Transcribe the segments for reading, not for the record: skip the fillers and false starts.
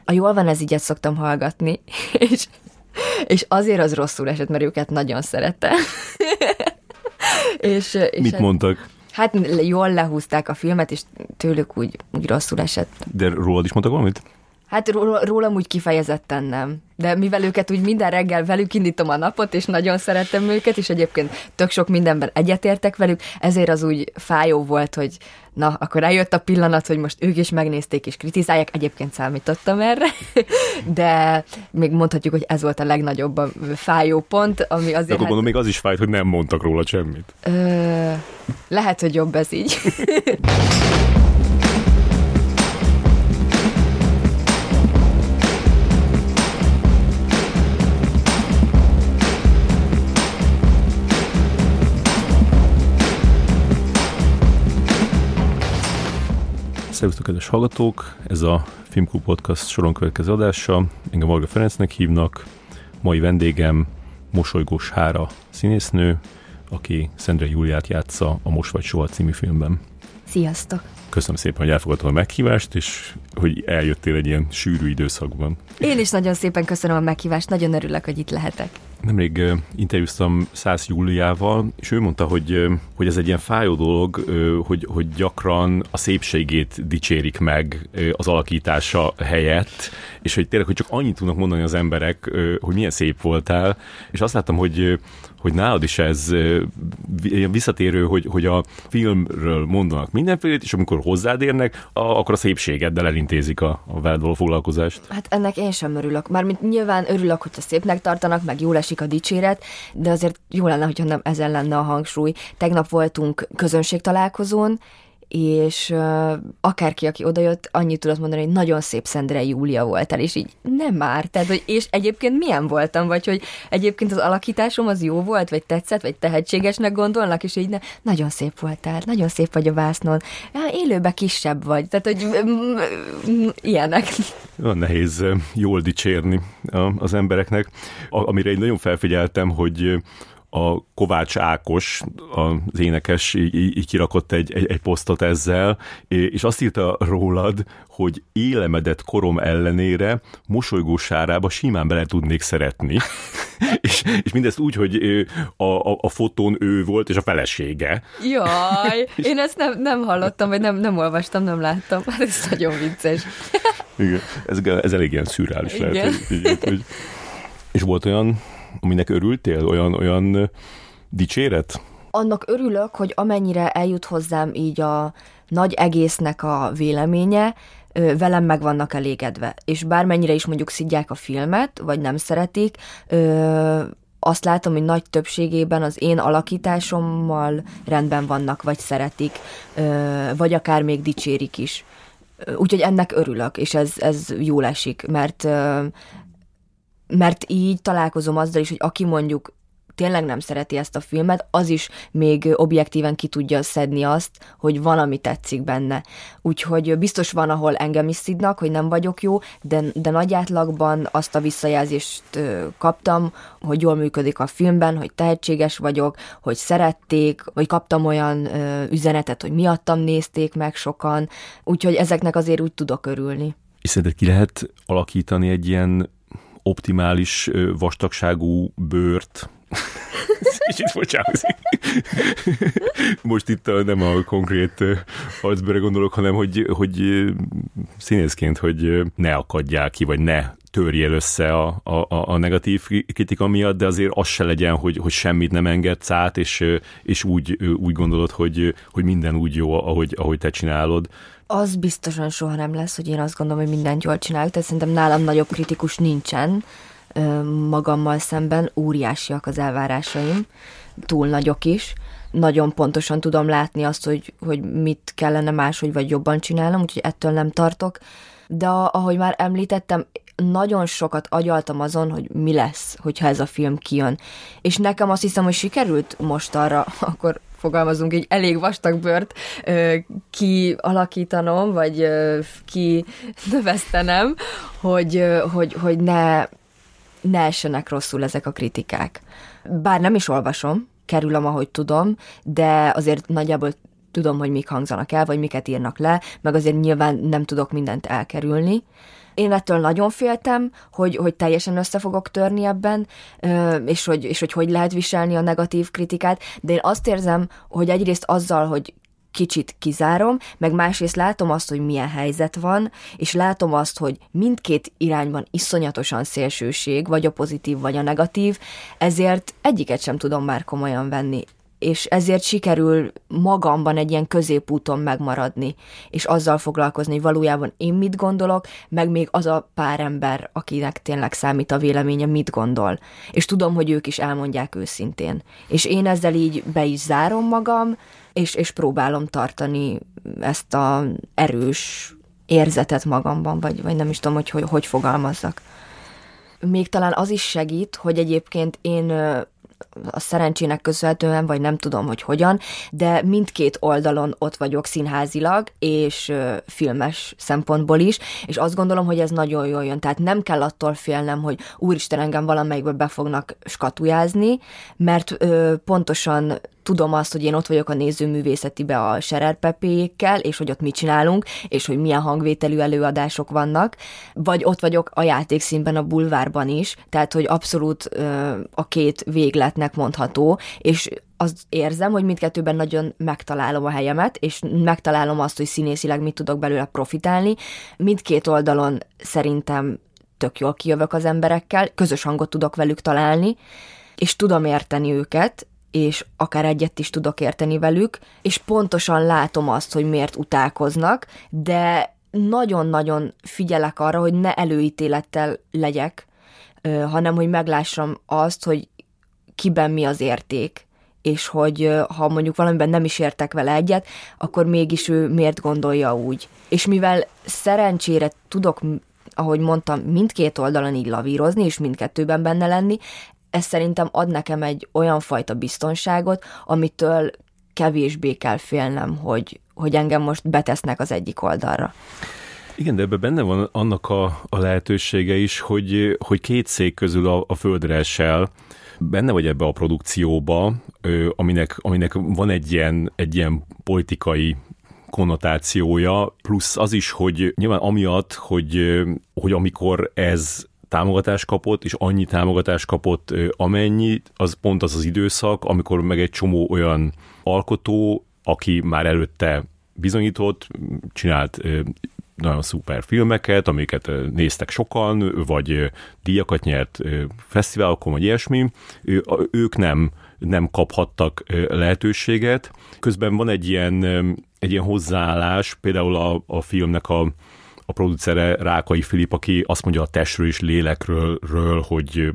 A Jól van ez így, szoktam hallgatni, és azért az rosszul esett, mert őket nagyon szerettem. és mit mondtak? Hát jól lehúzták a filmet, és tőlük úgy rosszul esett. De rólad is mondtak valamit? Hát rólam úgy kifejezetten nem. De mivel őket úgy minden reggel velük indítom a napot, és nagyon szerettem őket, és egyébként tök sok mindenben egyetértek velük, ezért az úgy fájó volt, hogy na, akkor eljött a pillanat, hogy most ők is megnézték és kritizálják, egyébként számítottam erre, de még mondhatjuk, hogy ez volt a legnagyobb a fájó pont, ami azért... De akkor gondolom, még az is fájt, hogy nem mondtak róla semmit. Lehet, hogy jobb ez így. Szervusztok, kedves hallgatók! Ez a Filmklub Podcast soron következő adása. Engem Varga Ferencnek hívnak. Mai vendégem Mosolygós Hára színésznő, aki Szendrei Júliát játsza a Most vagy soha című filmben. Sziasztok! Köszönöm szépen, hogy elfogadtad a meghívást, és hogy eljöttél egy ilyen sűrű időszakban. Én is nagyon szépen köszönöm a meghívást, nagyon örülök, hogy itt lehetek. Nemrég interjúztam Szász Júliával, és ő mondta, hogy ez egy ilyen fájó dolog, hogy gyakran a szépségét dicsérik meg az alakítása helyett, és hogy tényleg, hogy csak annyit tudnak mondani az emberek, hogy milyen szép voltál, és azt láttam, hogy nálad is ez visszatérő, hogy a filmről mondanak mindenfélét, és amikor hozzád érnek, akkor a szépségeddel elintézik a veled való foglalkozást. Hát ennek én sem örülök. Mármint nyilván örülök, hogyha szépnek tartanak, meg jól esik a dicséret, de azért jó lenne, hogyha nem ezen lenne a hangsúly. Tegnap voltunk közönségtalálkozón, és akárki, aki odajött, annyit tudott mondani, hogy nagyon szép Szendrei Júlia voltál, és így nem már. Tehát, hogy, és egyébként milyen voltam, vagy hogy egyébként az alakításom az jó volt, vagy tetszett, vagy tehetségesnek gondolnak, és így nagyon szép voltál, nagyon szép vagy a vásznon. Élőben kisebb vagy. Tehát, hogy ilyenek. Olyan nehéz jól dicsérni az embereknek. Amire én nagyon felfigyeltem, hogy a Kovács Ákos, az énekes, így kirakott egy posztot ezzel, és azt írta rólad, hogy élemedett korom ellenére Mosolygós Sárába simán bele tudnék szeretni. és mindezt úgy, hogy a fotón ő volt, és a felesége. Jaj, én ezt nem hallottam, vagy nem olvastam, nem láttam. Hát ez nagyon vicces. Igen, ez elég ilyen szürreális lehet. Hogy és volt olyan, aminek örültél? Olyan dicséret? Annak örülök, hogy amennyire eljut hozzám így a nagy egésznek a véleménye, velem meg vannak elégedve. És bármennyire is mondjuk szidják a filmet, vagy nem szeretik, azt látom, hogy nagy többségében az én alakításommal rendben vannak, vagy szeretik, vagy akár még dicsérik is. Úgyhogy ennek örülök, és ez jól esik, mert így találkozom azzal is, hogy aki mondjuk tényleg nem szereti ezt a filmet, az is még objektíven ki tudja szedni azt, hogy valami tetszik benne. Úgyhogy biztos van, ahol engem is szidnak, hogy nem vagyok jó, de nagy átlagban azt a visszajelzést kaptam, hogy jól működik a filmben, hogy tehetséges vagyok, hogy szerették, vagy kaptam olyan üzenetet, hogy miattam nézték meg sokan, úgyhogy ezeknek azért úgy tudok örülni. És szerinted ki lehet alakítani egy ilyen optimális vastagságú bőrt? Kicsit bocsánat. Most itt nem a konkrét arcbőre gondolok, hanem hogy színészként, hogy ne akadjál ki, vagy ne törjél össze a negatív kritika miatt, de azért az se legyen, hogy semmit nem engedsz át, és úgy gondolod, hogy minden úgy jó, ahogy te csinálod. Az biztosan soha nem lesz, hogy én azt gondolom, hogy mindent jól csinálok, tehát szerintem nálam nagyobb kritikus nincsen magammal szemben, óriásiak az elvárásaim, túl nagyok is. Nagyon pontosan tudom látni azt, hogy mit kellene máshogy vagy jobban csinálnom, úgyhogy ettől nem tartok. De ahogy már említettem, nagyon sokat agyaltam azon, hogy mi lesz, hogyha ez a film kijön. És nekem azt hiszem, hogy sikerült most arra, akkor fogalmazunk így, elég vastag bőrt kialakítanom, vagy kinövesztenem, hogy ne essenek rosszul ezek a kritikák. Bár nem is olvasom, kerülöm, ahogy tudom, de azért nagyjából tudom, hogy mik hangzanak el, vagy miket írnak le, meg azért nyilván nem tudok mindent elkerülni, Én ettől nagyon féltem, hogy teljesen össze fogok törni ebben, és hogy lehet viselni a negatív kritikát, de én azt érzem, hogy egyrészt azzal, hogy kicsit kizárom, meg másrészt látom azt, hogy milyen helyzet van, és látom azt, hogy mindkét irányban iszonyatosan szélsőség, vagy a pozitív, vagy a negatív, ezért egyiket sem tudom már komolyan venni. És ezért sikerül magamban egy ilyen középúton megmaradni, és azzal foglalkozni, hogy valójában én mit gondolok, meg még az a pár ember, akinek tényleg számít a véleménye, mit gondol. És tudom, hogy ők is elmondják őszintén. És én ezzel így be is zárom magam, és próbálom tartani ezt az erős érzetet magamban, vagy nem is tudom, hogy fogalmazzak. Még talán az is segít, hogy egyébként én a szerencsének köszönhetően, vagy nem tudom, hogy hogyan, de mindkét oldalon ott vagyok színházilag, és filmes szempontból is, és azt gondolom, hogy ez nagyon jól jön. Tehát nem kell attól félnem, hogy úristen, engem valamelyikbe be fognak skatujázni, mert pontosan tudom azt, hogy én ott vagyok a nézőművészetibe a Scherer Pepékkel, és hogy ott mit csinálunk, és hogy milyen hangvételű előadások vannak, vagy ott vagyok a játékszínben, a bulvárban is, tehát hogy abszolút a két végletnek mondható, és azt érzem, hogy mindkettőben nagyon megtalálom a helyemet, és megtalálom azt, hogy színészileg mit tudok belőle profitálni. Mindkét oldalon szerintem tök jól kijövök az emberekkel, közös hangot tudok velük találni, és tudom érteni őket, és akár egyet is tudok érteni velük, és pontosan látom azt, hogy miért utálkoznak, de nagyon-nagyon figyelek arra, hogy ne előítélettel legyek, hanem hogy meglássam azt, hogy kiben mi az érték, és hogy ha mondjuk valamiben nem is értek vele egyet, akkor mégis ő miért gondolja úgy. És mivel szerencsére tudok, ahogy mondtam, mindkét oldalon így lavírozni, és mindkettőben benne lenni, ez szerintem ad nekem egy olyan fajta biztonságot, amitől kevésbé kell félnem, hogy engem most betesznek az egyik oldalra. Igen, de ebben benne van annak a lehetősége is, hogy két szék közül a földre esel, benne vagy ebbe a produkcióba, aminek van egy ilyen politikai konnotációja, plusz az is, hogy nyilván amiatt, hogy amikor ez támogatást kapott, és annyi támogatást kapott, amennyi, az pont az az időszak, amikor meg egy csomó olyan alkotó, aki már előtte bizonyított, csinált nagyon szuper filmeket, amiket néztek sokan, vagy díjakat nyert fesztiválokon, vagy ilyesmi, ők nem kaphattak lehetőséget. Közben van egy ilyen hozzáállás, például a filmnek a producere Rákai Filip, aki azt mondja a testről és lélekről, hogy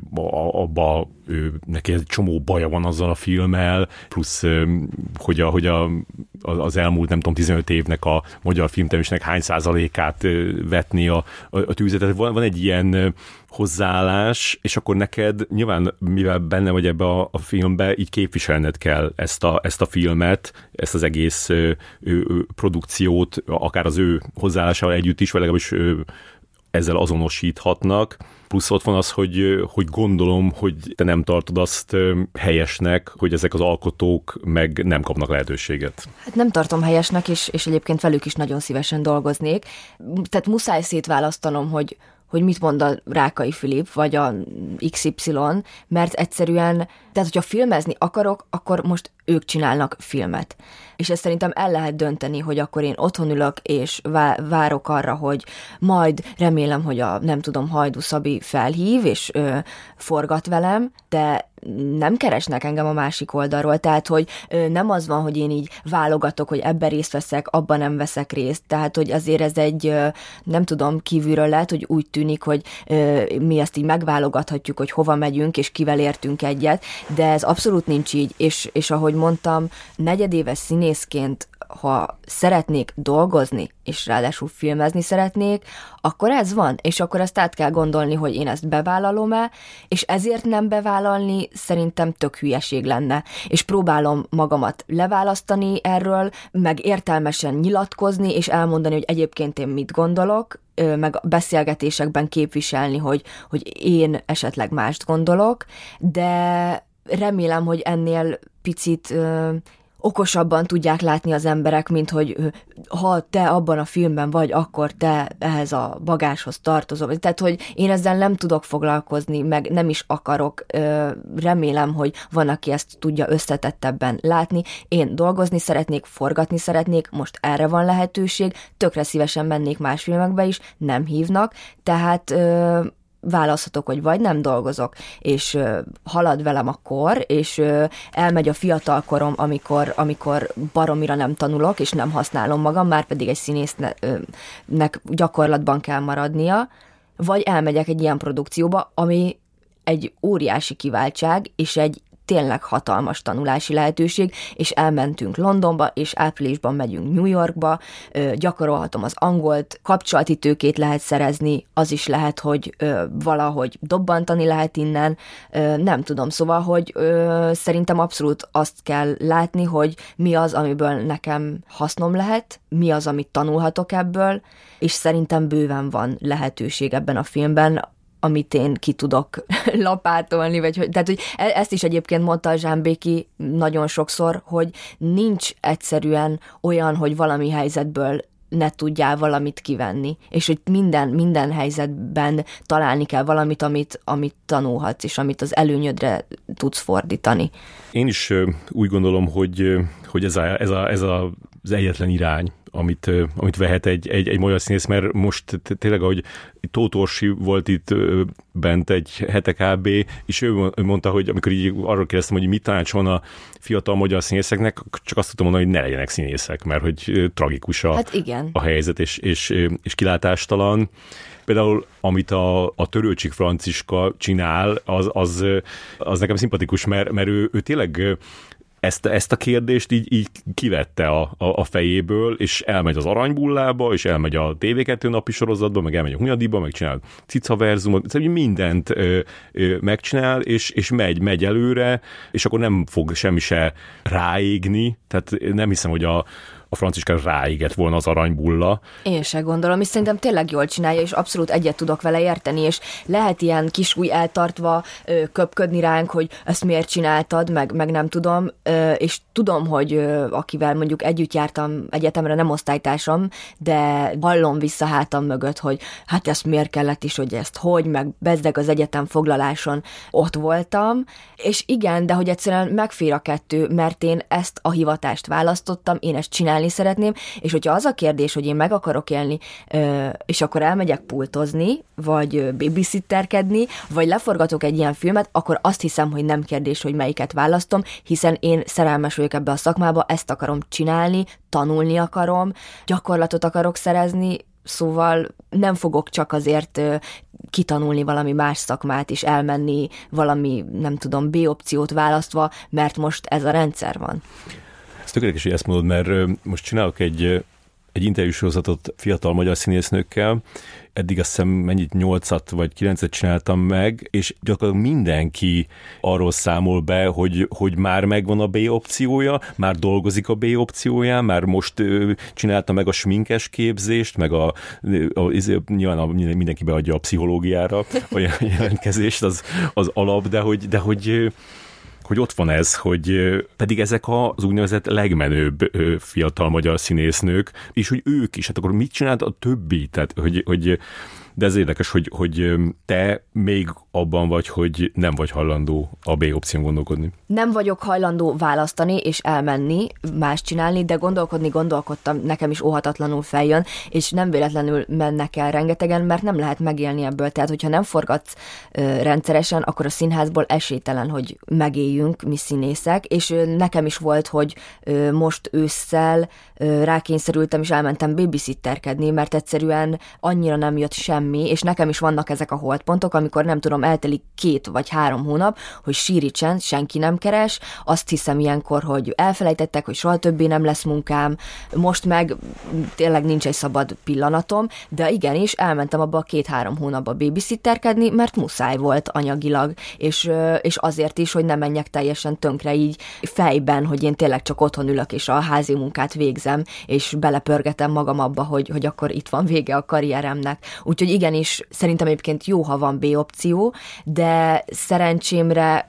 neki egy csomó baja van azzal a filmmel, plusz hogy az elmúlt, nem tudom, 15 évnek a magyar filmtermésnek hány százalékát vetni a tűzetet. Van egy ilyen hozzáállás, és akkor neked nyilván, mivel benne vagy ebbe a filmbe, így képviselned kell ezt a filmet, ezt az egész produkciót, akár az ő hozzáállásával együtt is, vagy legalábbis ezzel azonosíthatnak. Plusz ott van az, hogy gondolom, hogy te nem tartod azt helyesnek, hogy ezek az alkotók meg nem kapnak lehetőséget. Hát nem tartom helyesnek, és egyébként velük is nagyon szívesen dolgoznék. Tehát muszáj szétválasztanom, hogy mit mond a Rákai Filip, vagy a XY, mert egyszerűen, tehát hogyha filmezni akarok, akkor most ők csinálnak filmet. És ezt szerintem el lehet dönteni, hogy akkor én otthon ülök, és várok arra, hogy majd remélem, hogy nem tudom, Hajdú Szabi felhív, és forgat velem, de nem keresnek engem a másik oldalról, tehát, hogy nem az van, hogy én így válogatok, hogy ebben részt veszek, abban nem veszek részt, tehát, hogy azért ez egy, nem tudom, kívülről lehet, hogy úgy tűnik, hogy mi ezt így megválogathatjuk, hogy hova megyünk, és kivel értünk egyet, de ez abszolút nincs így, és ahogy mondtam, negyedéves színészként, ha szeretnék dolgozni, és ráadásul filmezni szeretnék, akkor ez van, és akkor ezt át kell gondolni, hogy én ezt bevállalom-e, és ezért nem bevállalni szerintem tök hülyeség lenne. És próbálom magamat leválasztani erről, meg értelmesen nyilatkozni, és elmondani, hogy egyébként én mit gondolok, meg beszélgetésekben képviselni, hogy én esetleg mást gondolok, de remélem, hogy ennél picit okosabban tudják látni az emberek, mint hogy ha te abban a filmben vagy, akkor te ehhez a bagáshoz tartozol. Tehát, hogy én ezzel nem tudok foglalkozni, meg nem is akarok. Remélem, hogy van, aki ezt tudja összetettebben látni. Én dolgozni szeretnék, forgatni szeretnék, most erre van lehetőség, tökre szívesen mennék más filmekbe is, nem hívnak, tehát választhatok, hogy vagy nem dolgozok, és halad velem a kor, és elmegy a fiatal korom, amikor baromira nem tanulok, és nem használom magam, már pedig egy színésznek gyakorlatban kell maradnia, vagy elmegyek egy ilyen produkcióba, ami egy óriási kiváltság, és egy tényleg hatalmas tanulási lehetőség, és elmentünk Londonba, és áprilisban megyünk New Yorkba, gyakorolhatom az angolt, kapcsolati tőkét lehet szerezni, az is lehet, hogy valahogy dobbantani lehet innen, nem tudom, szóval, hogy szerintem abszolút azt kell látni, hogy mi az, amiből nekem hasznom lehet, mi az, amit tanulhatok ebből, és szerintem bőven van lehetőség ebben a filmben, amit én ki tudok lapátolni, tehát, hogy ezt is egyébként mondta a Zsámbéki nagyon sokszor, hogy nincs egyszerűen olyan, hogy valami helyzetből ne tudjál valamit kivenni, és hogy minden helyzetben találni kell valamit, amit tanulhatsz, és amit az előnyödre tudsz fordítani. Én is úgy gondolom, hogy ez az egyetlen irány, amit vehet egy magyar színész, mert most tényleg, ahogy Tóth Orsi volt itt bent egy hete kb., és ő mondta, hogy amikor így arról kérdeztem, hogy mit tanácsol a fiatal magyar színészeknek, csak azt tudtam mondani, hogy ne legyenek színészek, mert hogy tragikus a helyzet, és kilátástalan. Például, amit a Törőcsik Franciska csinál, az nekem szimpatikus, mert ő tényleg ezt a kérdést így kivette a fejéből, és elmegy az Aranybullába, és elmegy a TV2 napi sorozatba, meg elmegy a Hunyadiba, meg csinál cicaverzumot, szóval mindent megcsinál, és megy előre, és akkor nem fog semmi se ráégni, tehát nem hiszem, hogy a Franciska ráégett volna az Aranybulla. Én se gondolom, és szerintem tényleg jól csinálja, és abszolút egyet tudok vele érteni, és lehet ilyen kisúj eltartva köpködni ránk, hogy ezt miért csináltad, meg nem tudom, és tudom, hogy akivel mondjuk együtt jártam egyetemre, nem osztálytársam, de hallom vissza hátam mögött, hogy hát ezt miért kellett is, hogy ezt hogy, meg bezzeg az egyetem foglaláson ott voltam, és igen, de hogy egyszerűen megfér a kettő, mert én ezt a hivatást választottam, én ezt csinálni szeretném, és hogyha az a kérdés, hogy én meg akarok élni, és akkor elmegyek pultozni, vagy babysitterkedni, vagy leforgatok egy ilyen filmet, akkor azt hiszem, hogy nem kérdés, hogy melyiket választom, hiszen én szerelmes vagyok ebbe a szakmába, ezt akarom csinálni, tanulni akarom, gyakorlatot akarok szerezni, szóval nem fogok csak azért kitanulni valami más szakmát, és elmenni valami, nem tudom, B-opciót választva, mert most ez a rendszer van. Ez tökéletes, hogy ezt mondod, mert most csinálok egy interjúsorozatot fiatal magyar színésznőkkel, eddig azt hiszem mennyit 8-at vagy 9-et csináltam meg, és gyakorlatilag mindenki arról számol be, hogy már megvan a B-opciója, már dolgozik a B-opcióján, már most csinálta meg a sminkes képzést, meg nyilván mindenki beadja a pszichológiára a jelentkezést, az alap, de hogy ott van ez, hogy pedig ezek az úgynevezett legmenőbb fiatal magyar színésznők, és hogy ők is, hát akkor mit csinált a többi? Tehát, hogy de ez érdekes, hogy te még abban vagy, hogy nem vagy hajlandó a B-opción gondolkodni. Nem vagyok hajlandó választani és elmenni, más csinálni, de gondolkodtam, nekem is óhatatlanul feljön, és nem véletlenül mennek el rengetegen, mert nem lehet megélni ebből. Tehát, hogyha nem forgatsz rendszeresen, akkor a színházból esélytelen, hogy megéljünk mi színészek, és nekem is volt, hogy most ősszel rákényszerültem, és elmentem babysitterkedni, mert egyszerűen annyira nem jött semmi, és nekem is vannak ezek a holdpontok, amikor nem tudom, eltelik 2 vagy 3 hónap, hogy síri csend, senki nem keres, azt hiszem ilyenkor, hogy elfelejtettek, hogy soha többé nem lesz munkám, most meg tényleg nincs egy szabad pillanatom, de igenis elmentem abba a 2-3 hónapba babysitterkedni, mert muszáj volt anyagilag, és azért is, hogy ne menjek teljesen tönkre így fejben, hogy én tényleg csak otthon ülök, és a házi munkát végzem, és belepörgetem magam abba, hogy akkor itt van vége a karrieremnek. Úgyhogy igenis, szerintem egyébként jó, ha van B-opció, de szerencsémre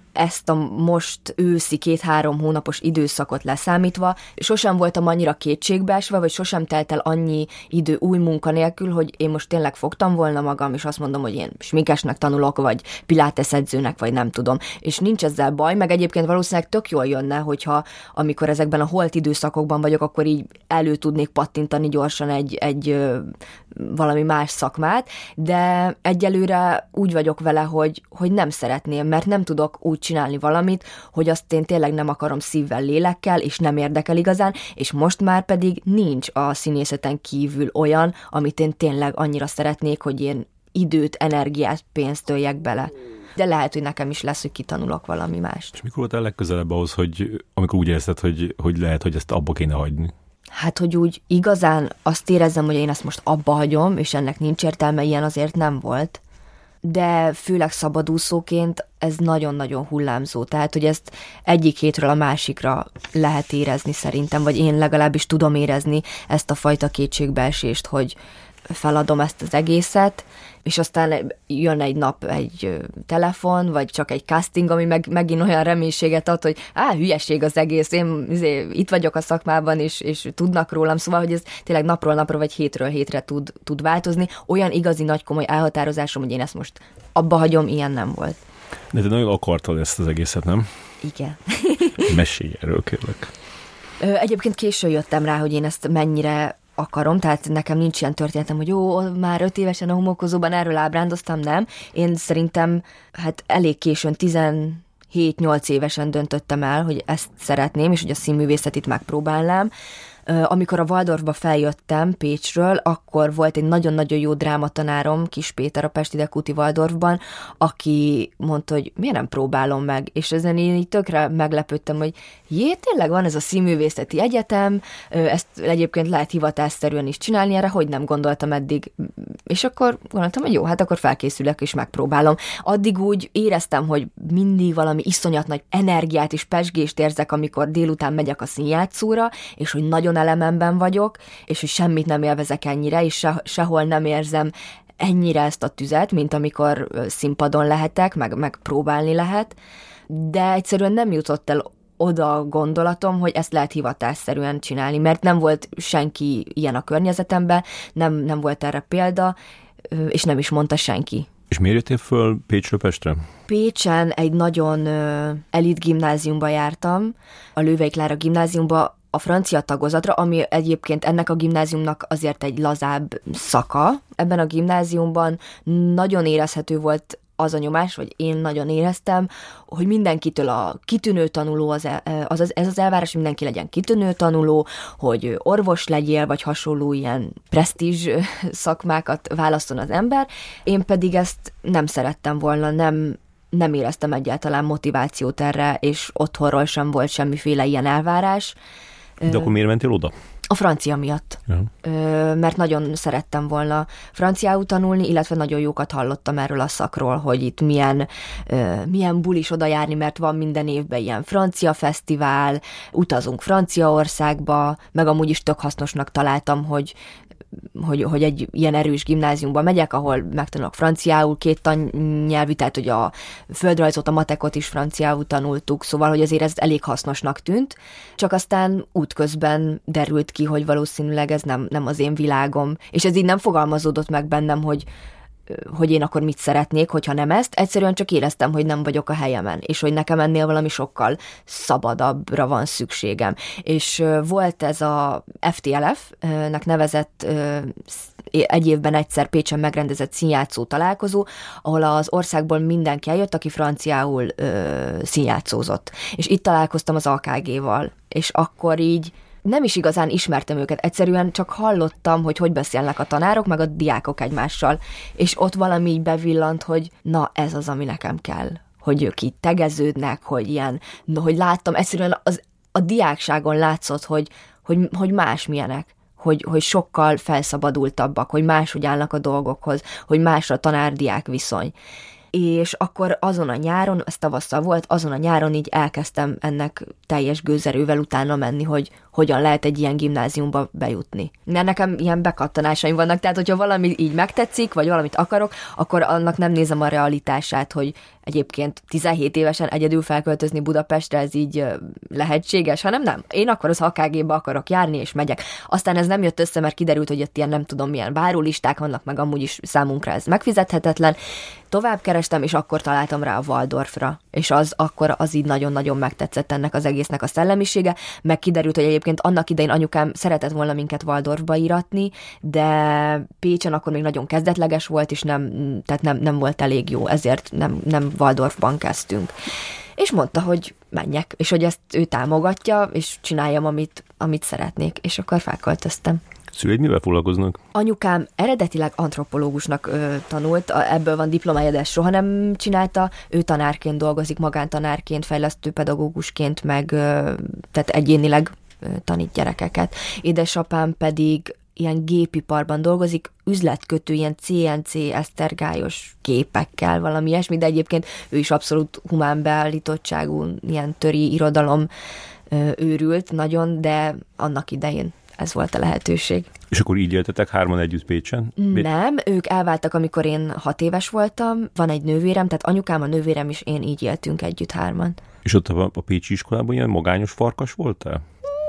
ezt a most őszi 2-3 hónapos időszakot leszámítva, sosem voltam annyira kétségbeesve, vagy sosem telt el annyi idő új munka nélkül, hogy én most tényleg fogtam volna magam, és azt mondom, hogy én sminkesnek tanulok, vagy pilates edzőnek, vagy nem tudom. És nincs ezzel baj, meg egyébként valószínűleg tök jól jönne, hogyha amikor ezekben a holt időszakokban vagyok, akkor így elő tudnék pattintani gyorsan egy valami más szakmát, de egyelőre úgy vagyok vele, hogy nem szeretném, mert nem tudok úgy csinálni valamit, hogy azt én tényleg nem akarom szívvel, lélekkel, és nem érdekel igazán, és most már pedig nincs a színészeten kívül olyan, amit én tényleg annyira szeretnék, hogy én időt, energiát, pénzt öljek bele. De lehet, hogy nekem is lesz, hogy kitanulok valami mást. És mikor voltál legközelebb ahhoz, hogy amikor úgy érzed, hogy lehet, hogy ezt abba kéne hagyni? Hát, hogy úgy igazán azt érezzem, hogy én ezt most abba hagyom, és ennek nincs értelme, ilyen azért nem volt. De főleg szabadúszóként ez nagyon-nagyon hullámzó. Tehát, hogy ezt egyik hétről a másikra lehet érezni szerintem, vagy én legalábbis tudom érezni ezt a fajta kétségbeesést, hogy feladom ezt az egészet, és aztán jön egy nap egy telefon, vagy csak egy casting, ami megint olyan reménységet ad, hogy hülyeség az egész, én itt vagyok a szakmában, és tudnak rólam, szóval, hogy ez tényleg napról napra, vagy hétről hétre tud változni. Olyan igazi nagy komoly elhatározásom, hogy én ezt most abba hagyom, ilyen nem volt. De te nagyon akartad ezt az egészet, nem? Igen. Mesélj erről, kérlek. Egyébként későn jöttem rá, hogy én ezt mennyire akarom, tehát nekem nincs ilyen történetem, hogy már 5 évesen a homokozóban erről ábrándoztam, nem. Én szerintem elég későn, 17-8 évesen döntöttem el, hogy ezt szeretném, és hogy a színművészetit megpróbálnám. Amikor a Waldorfba feljöttem Pécsről, akkor volt egy nagyon-nagyon jó drámatanárom, Kis Péter, a Pesti Dekúti Waldorfban, aki mondta, hogy miért nem próbálom meg, és ezen én így tökre meglepődtem, hogy tényleg van ez a színművészeti egyetem, ezt egyébként lehet hivatásszerűen is csinálni, erre hogy nem gondoltam eddig, és akkor gondoltam, hogy jó, hát akkor felkészülök és megpróbálom. Addig úgy éreztem, hogy mindig valami iszonyat nagy energiát és pezsgést érzek, amikor délután megyek a színjátszóra, és hogy nagyon elememben vagyok, és hogy semmit nem élvezek ennyire, és sehol nem érzem ennyire ezt a tüzet, mint amikor színpadon lehetek, meg próbálni lehet, de egyszerűen nem jutott el oda a gondolatom, hogy ezt lehet hivatásszerűen csinálni, mert nem volt senki ilyen a környezetemben, nem volt erre példa, és nem is mondta senki. És miért jöttél föl Pécsről Pestre? Pécsen egy nagyon elit gimnáziumba jártam, a Lővei Klára gimnáziumba, a francia tagozatra, ami egyébként ennek a gimnáziumnak azért egy lazább szaka. Ebben a gimnáziumban nagyon érezhető volt az a nyomás, vagy én nagyon éreztem, hogy mindenkitől a kitűnő tanuló, ez az elvárás, hogy mindenki legyen kitűnő tanuló, hogy orvos legyél, vagy hasonló ilyen presztízs szakmákat válaszol az ember. Én pedig ezt nem szerettem volna, nem éreztem egyáltalán motivációt erre, és otthonról sem volt semmiféle ilyen elvárás. De akkor miért mentél oda? A francia miatt. Ja. Mert nagyon szerettem volna franciául tanulni, illetve nagyon jókat hallottam erről a szakról, hogy itt milyen bulis oda járni, mert van minden évben ilyen francia fesztivál, utazunk Franciaországba, meg amúgy is tök hasznosnak találtam, hogy egy ilyen erős gimnáziumba megyek, ahol megtanulok franciául, 2 tannyelvű, tehát hogy a földrajzot, a matekot is franciául tanultuk, szóval, hogy azért ez elég hasznosnak tűnt, csak aztán útközben derült ki, hogy valószínűleg ez nem az én világom, és ez így nem fogalmazódott meg bennem, hogy én akkor mit szeretnék, hogyha nem ezt, egyszerűen csak éreztem, hogy nem vagyok a helyemen, és hogy nekem ennél valami sokkal szabadabbra van szükségem. És volt ez a FTLF-nek nevezett egy évben egyszer Pécsen megrendezett színjátszó találkozó, ahol az országból mindenki eljött, aki franciául színjátszózott. És itt találkoztam az AKG-val, és akkor így nem is igazán ismertem őket, egyszerűen csak hallottam, hogy beszélnek a tanárok, meg a diákok egymással, és ott valami így bevillant, hogy na, ez az, ami nekem kell. Hogy ők így tegeződnek, hogy hogy láttam, egyszerűen a diákságon látszott, hogy másmilyenek, hogy sokkal felszabadultabbak, hogy máshogy állnak a dolgokhoz, hogy más a tanár-diák viszony. És akkor azon a nyáron, ez tavasszal volt, azon a nyáron így elkezdtem ennek teljes gőzerővel utána menni, hogy hogyan lehet egy ilyen gimnáziumba bejutni. Mert nekem ilyen bekattanásaim vannak, tehát hogyha valami így megtetszik, vagy valamit akarok, akkor annak nem nézem a realitását, hogy egyébként 17 évesen egyedül felköltözni Budapestre, ez így lehetséges, hanem nem. Én akkor az HKG-ba akarok járni, és megyek. Aztán ez nem jött össze, mert kiderült, hogy ott ilyen nem tudom milyen várólisták vannak, meg amúgy is számunkra ez megfizethetetlen. Tovább kerestem, és akkor találtam rá a Waldorfra, és akkor az így nagyon-nagyon megtetszett ennek az egésznek a szellemisége, meg kiderült, hogy egyébként annak idején anyukám szeretett volna minket Waldorfba íratni, de Pécsen akkor még nagyon kezdetleges volt, és nem volt elég jó, ezért nem Waldorfban kezdtünk. És mondta, hogy menjek, és hogy ezt ő támogatja, és csináljam, amit szeretnék, és akkor felköltöztem. Szüleid mivel foglalkoznak? Anyukám eredetileg antropológusnak tanult, ebből van diplomája, de ezt soha nem csinálta. Ő tanárként dolgozik, magántanárként, fejlesztő pedagógusként, meg tehát egyénileg tanít gyerekeket. Édesapám pedig ilyen gépiparban dolgozik, üzletkötő, ilyen CNC esztergályos képekkel, valami ilyesmi, de egyébként ő is abszolút humán beállítottságú, ilyen töri irodalom őrült nagyon, de annak idején ez volt a lehetőség. És akkor így éltetek hárman együtt Pécsen? Nem, ők elváltak, amikor én 6 éves voltam, van egy nővérem, tehát anyukám, a nővérem is, én így éltünk együtt hárman. És ott a pécsi iskolában ilyen magányos farkas voltál?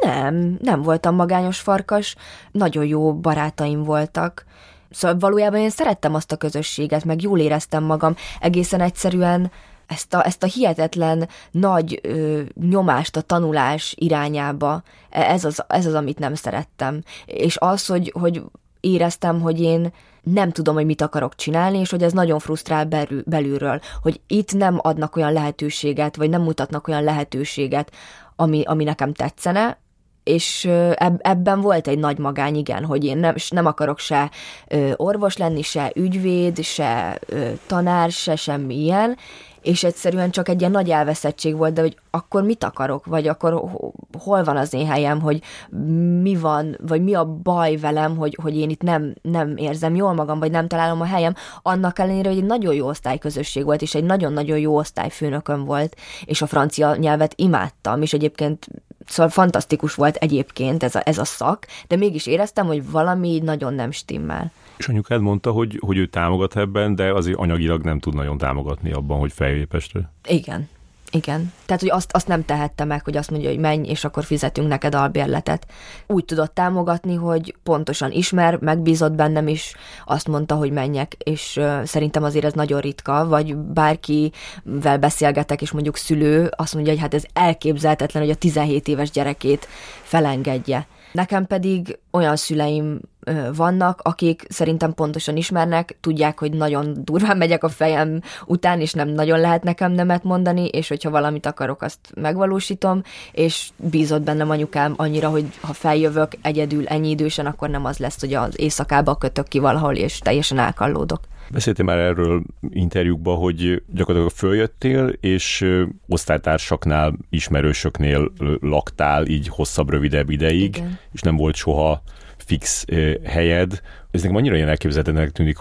Nem voltam magányos farkas, nagyon jó barátaim voltak. Szóval valójában én szerettem azt a közösséget, meg jól éreztem magam, egészen egyszerűen ezt a hihetetlen nagy nyomást a tanulás irányába, ez az, amit nem szerettem. És az, hogy éreztem, hogy én nem tudom, hogy mit akarok csinálni, és hogy ez nagyon frusztrál belülről, hogy itt nem adnak olyan lehetőséget, vagy nem mutatnak olyan lehetőséget, ami nekem tetszene, és ebben volt egy nagy magány, igen, hogy én nem akarok se orvos lenni, se ügyvéd, se tanár, se semmi ilyen, és egyszerűen csak egy ilyen nagy elveszettség volt, de hogy akkor mit akarok, vagy akkor hol van az én helyem, hogy mi van, vagy mi a baj velem, hogy én itt nem érzem jól magam, vagy nem találom a helyem, annak ellenére, hogy egy nagyon jó osztályközösség volt, és egy nagyon-nagyon jó osztályfőnököm volt, és a francia nyelvet imádtam, és egyébként szóval fantasztikus volt egyébként ez a szak, de mégis éreztem, hogy valami nagyon nem stimmel. És anyukád mondta, hogy ő támogat ebben, de azért anyagilag nem tud nagyon támogatni abban, hogy feljél Pestre. Igen. Tehát, hogy azt nem tehette meg, hogy azt mondja, hogy menj, és akkor fizetünk neked albérletet. Úgy tudott támogatni, hogy pontosan ismer, megbízott bennem is, azt mondta, hogy menjek, és szerintem azért ez nagyon ritka, vagy bárkivel beszélgetek, és mondjuk szülő azt mondja, hogy hát ez elképzelhetetlen, hogy a 17 éves gyerekét felengedje. Nekem pedig olyan szüleim vannak, akik szerintem pontosan ismernek, tudják, hogy nagyon durván megyek a fejem után, és nem nagyon lehet nekem nemet mondani, és hogyha valamit akarok, azt megvalósítom, és bízott bennem anyukám annyira, hogy ha feljövök egyedül ennyi idősen, akkor nem az lesz, hogy az éjszakába kötök ki valahol, és teljesen elkallódok. Beszéltél már erről interjúkban, hogy gyakorlatilag följöttél, és osztálytársaknál, ismerősöknél laktál így hosszabb, rövidebb ideig, igen. És nem volt soha fix helyed. Ez nekem annyira ilyen elképzelhetőnek tűnik,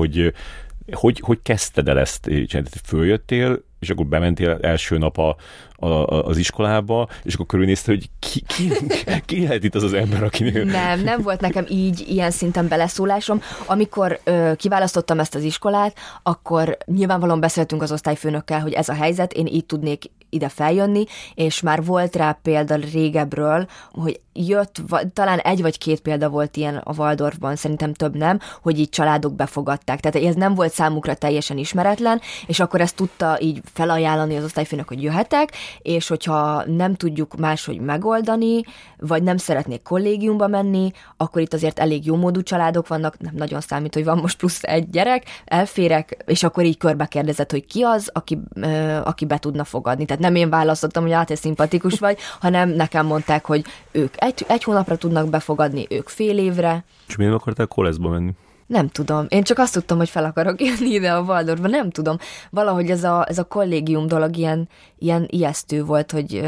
hogy kezdted el ezt csinálni? Följöttél, és akkor bementél első nap az iskolába, és akkor körülnéztél, hogy ki lehet itt az ember, akinél... Nem volt nekem így ilyen szinten beleszólásom. Amikor kiválasztottam ezt az iskolát, akkor nyilvánvalóan beszéltünk az osztályfőnökkel, hogy ez a helyzet, én így tudnék ide feljönni, és már volt rá példa régebről, hogy jött, talán 1 vagy 2 példa volt ilyen a Waldorfban, szerintem több nem, hogy így családok befogadták. Tehát ez nem volt számukra teljesen ismeretlen, és akkor ezt tudta így felajánlani az osztályfőnök, hogy jöhetek, és hogyha nem tudjuk máshogy megoldani, vagy nem szeretnék kollégiumba menni, akkor itt azért elég jó módú családok vannak, nem nagyon számít, hogy van most plusz 1 gyerek, elférek, és akkor így körbe kérdezett, hogy ki az, aki be tudna fogadni. Tehát nem én választottam, hogy te szimpatikus vagy, hanem nekem mondták, hogy ők egy hónapra tudnak befogadni, ők fél évre. És miért akartál koleszba menni? Nem tudom. Én csak azt tudtam, hogy fel akarok jönni ide a Waldorfba. Nem tudom. Valahogy ez a kollégium dolog ilyen ijesztő volt, hogy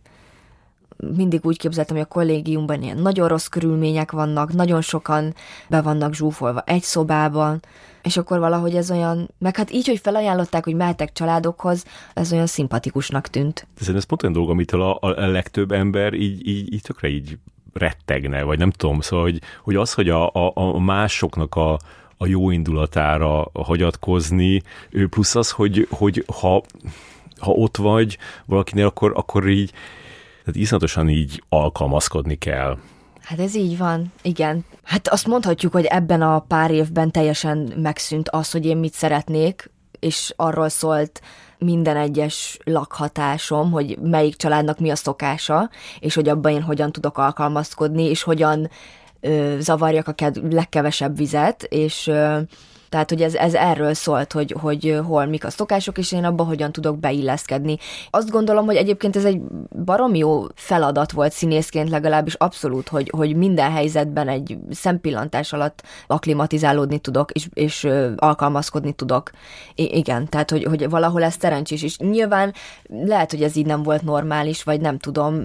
mindig úgy képzeltem, hogy a kollégiumban ilyen nagyon rossz körülmények vannak, nagyon sokan be vannak zsúfolva egy szobában, És akkor valahogy ez olyan, meg hát így, hogy felajánlották, hogy mehetek családokhoz, ez olyan szimpatikusnak tűnt. Ez pont olyan dolog, amitől a legtöbb ember így tökre így rettegne, vagy nem tudom, szóval, hogy az, hogy a másoknak a jó indulatára hagyatkozni, plusz az, hogy ha ott vagy valakinél, akkor így, tehát iszonyatosan így alkalmazkodni kell. Hát ez így van, igen. Hát azt mondhatjuk, hogy ebben a pár évben teljesen megszűnt az, hogy én mit szeretnék, és arról szólt minden egyes lakhatásom, hogy melyik családnak mi a szokása, és hogy abban én hogyan tudok alkalmazkodni, és hogyan zavarjak a legkevesebb vizet, és tehát, hogy ez erről szólt, hogy hol mik a szokások, és én abban hogyan tudok beilleszkedni. Azt gondolom, hogy egyébként ez egy baromi jó feladat volt színészként legalábbis abszolút, hogy minden helyzetben egy szempillantás alatt akklimatizálódni tudok, és alkalmazkodni tudok. Igen, tehát, hogy valahol ez szerencsés, és nyilván lehet, hogy ez így nem volt normális, vagy nem tudom,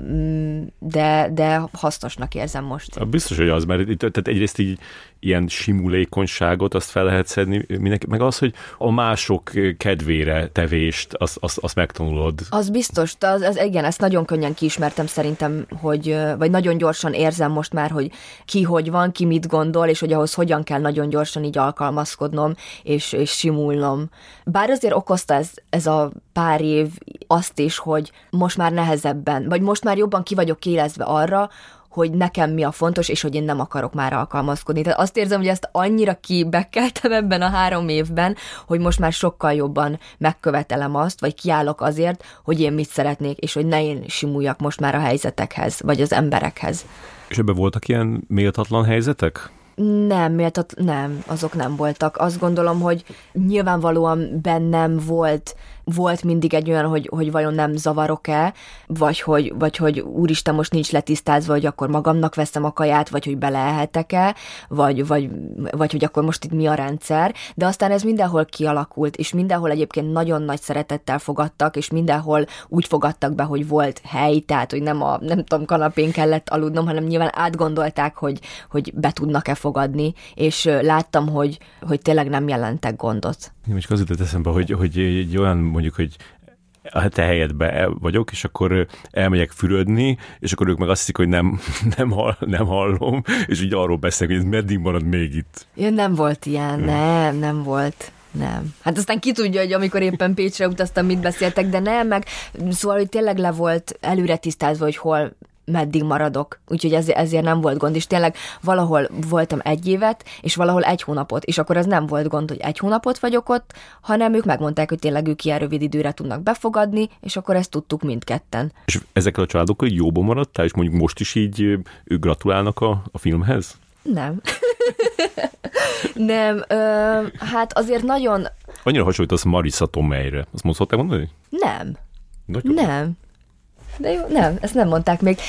de hasznosnak érzem most. Biztos, hogy az, mert tehát egyrészt így ilyen simulékonyságot azt fel lehet szedni mindenki, meg az, hogy a mások kedvére tevést, azt megtanulod. Az biztos, igen, ezt nagyon könnyen kiismertem szerintem, vagy nagyon gyorsan érzem most már, hogy ki hogy van, ki mit gondol, és hogy ahhoz hogyan kell nagyon gyorsan így alkalmazkodnom, és simulnom. Bár azért okozta ez a pár év azt is, hogy most már nehezebben, vagy most már jobban ki vagyok élezve arra, hogy nekem mi a fontos, és hogy én nem akarok már alkalmazkodni. Tehát azt érzem, hogy ezt annyira kibekkeltem ebben a 3 évben, hogy most már sokkal jobban megkövetelem azt, vagy kiállok azért, hogy én mit szeretnék, és hogy ne én simuljak most már a helyzetekhez, vagy az emberekhez. És ebben voltak ilyen méltatlan helyzetek? Nem, azok nem voltak. Azt gondolom, hogy nyilvánvalóan bennem volt mindig egy olyan, hogy vajon nem zavarok-e, vagy hogy úristen, most nincs letisztázva, hogy akkor magamnak veszem a kaját, vagy hogy beleehetek-e, vagy hogy akkor most itt mi a rendszer, de aztán ez mindenhol kialakult, és mindenhol egyébként nagyon nagy szeretettel fogadtak, és mindenhol úgy fogadtak be, hogy volt hely, tehát hogy nem tudom, kanapén kellett aludnom, hanem nyilván átgondolták, hogy be tudnak-e fogadni, és láttam, hogy tényleg nem jelentek gondot. Én most az jutott eszembe, hogy egy olyan, mondjuk, hogy a te helyedben vagyok, és akkor elmegyek fürödni, és akkor ők meg azt hiszik, hogy nem hallom, és így arról beszélnek, hogy ez meddig marad még itt. Ja, nem volt ilyen, nem volt. Nem. Hát aztán ki tudja, hogy amikor éppen Pécsre utaztam, mit beszéltek, de nem, meg szóval, hogy tényleg le volt előre tisztázva, hogy hol meddig maradok. Úgyhogy ezért nem volt gond. És tényleg valahol voltam 1 évet, és valahol 1 hónapot. És akkor az nem volt gond, hogy 1 hónapot vagyok ott, hanem ők megmondták, hogy tényleg ők ilyen rövid időre tudnak befogadni, és akkor ezt tudtuk mindketten. És ezekkel a családokkal jóban maradtál, és mondjuk most is így ők gratulálnak a filmhez? Nem. Nem. Hát azért nagyon... Annyira hasonlítasz Marisa Tomei-re. Azt szokták mondani? Nem. Nagyon. Nem. De jó, nem, ezt nem mondták még.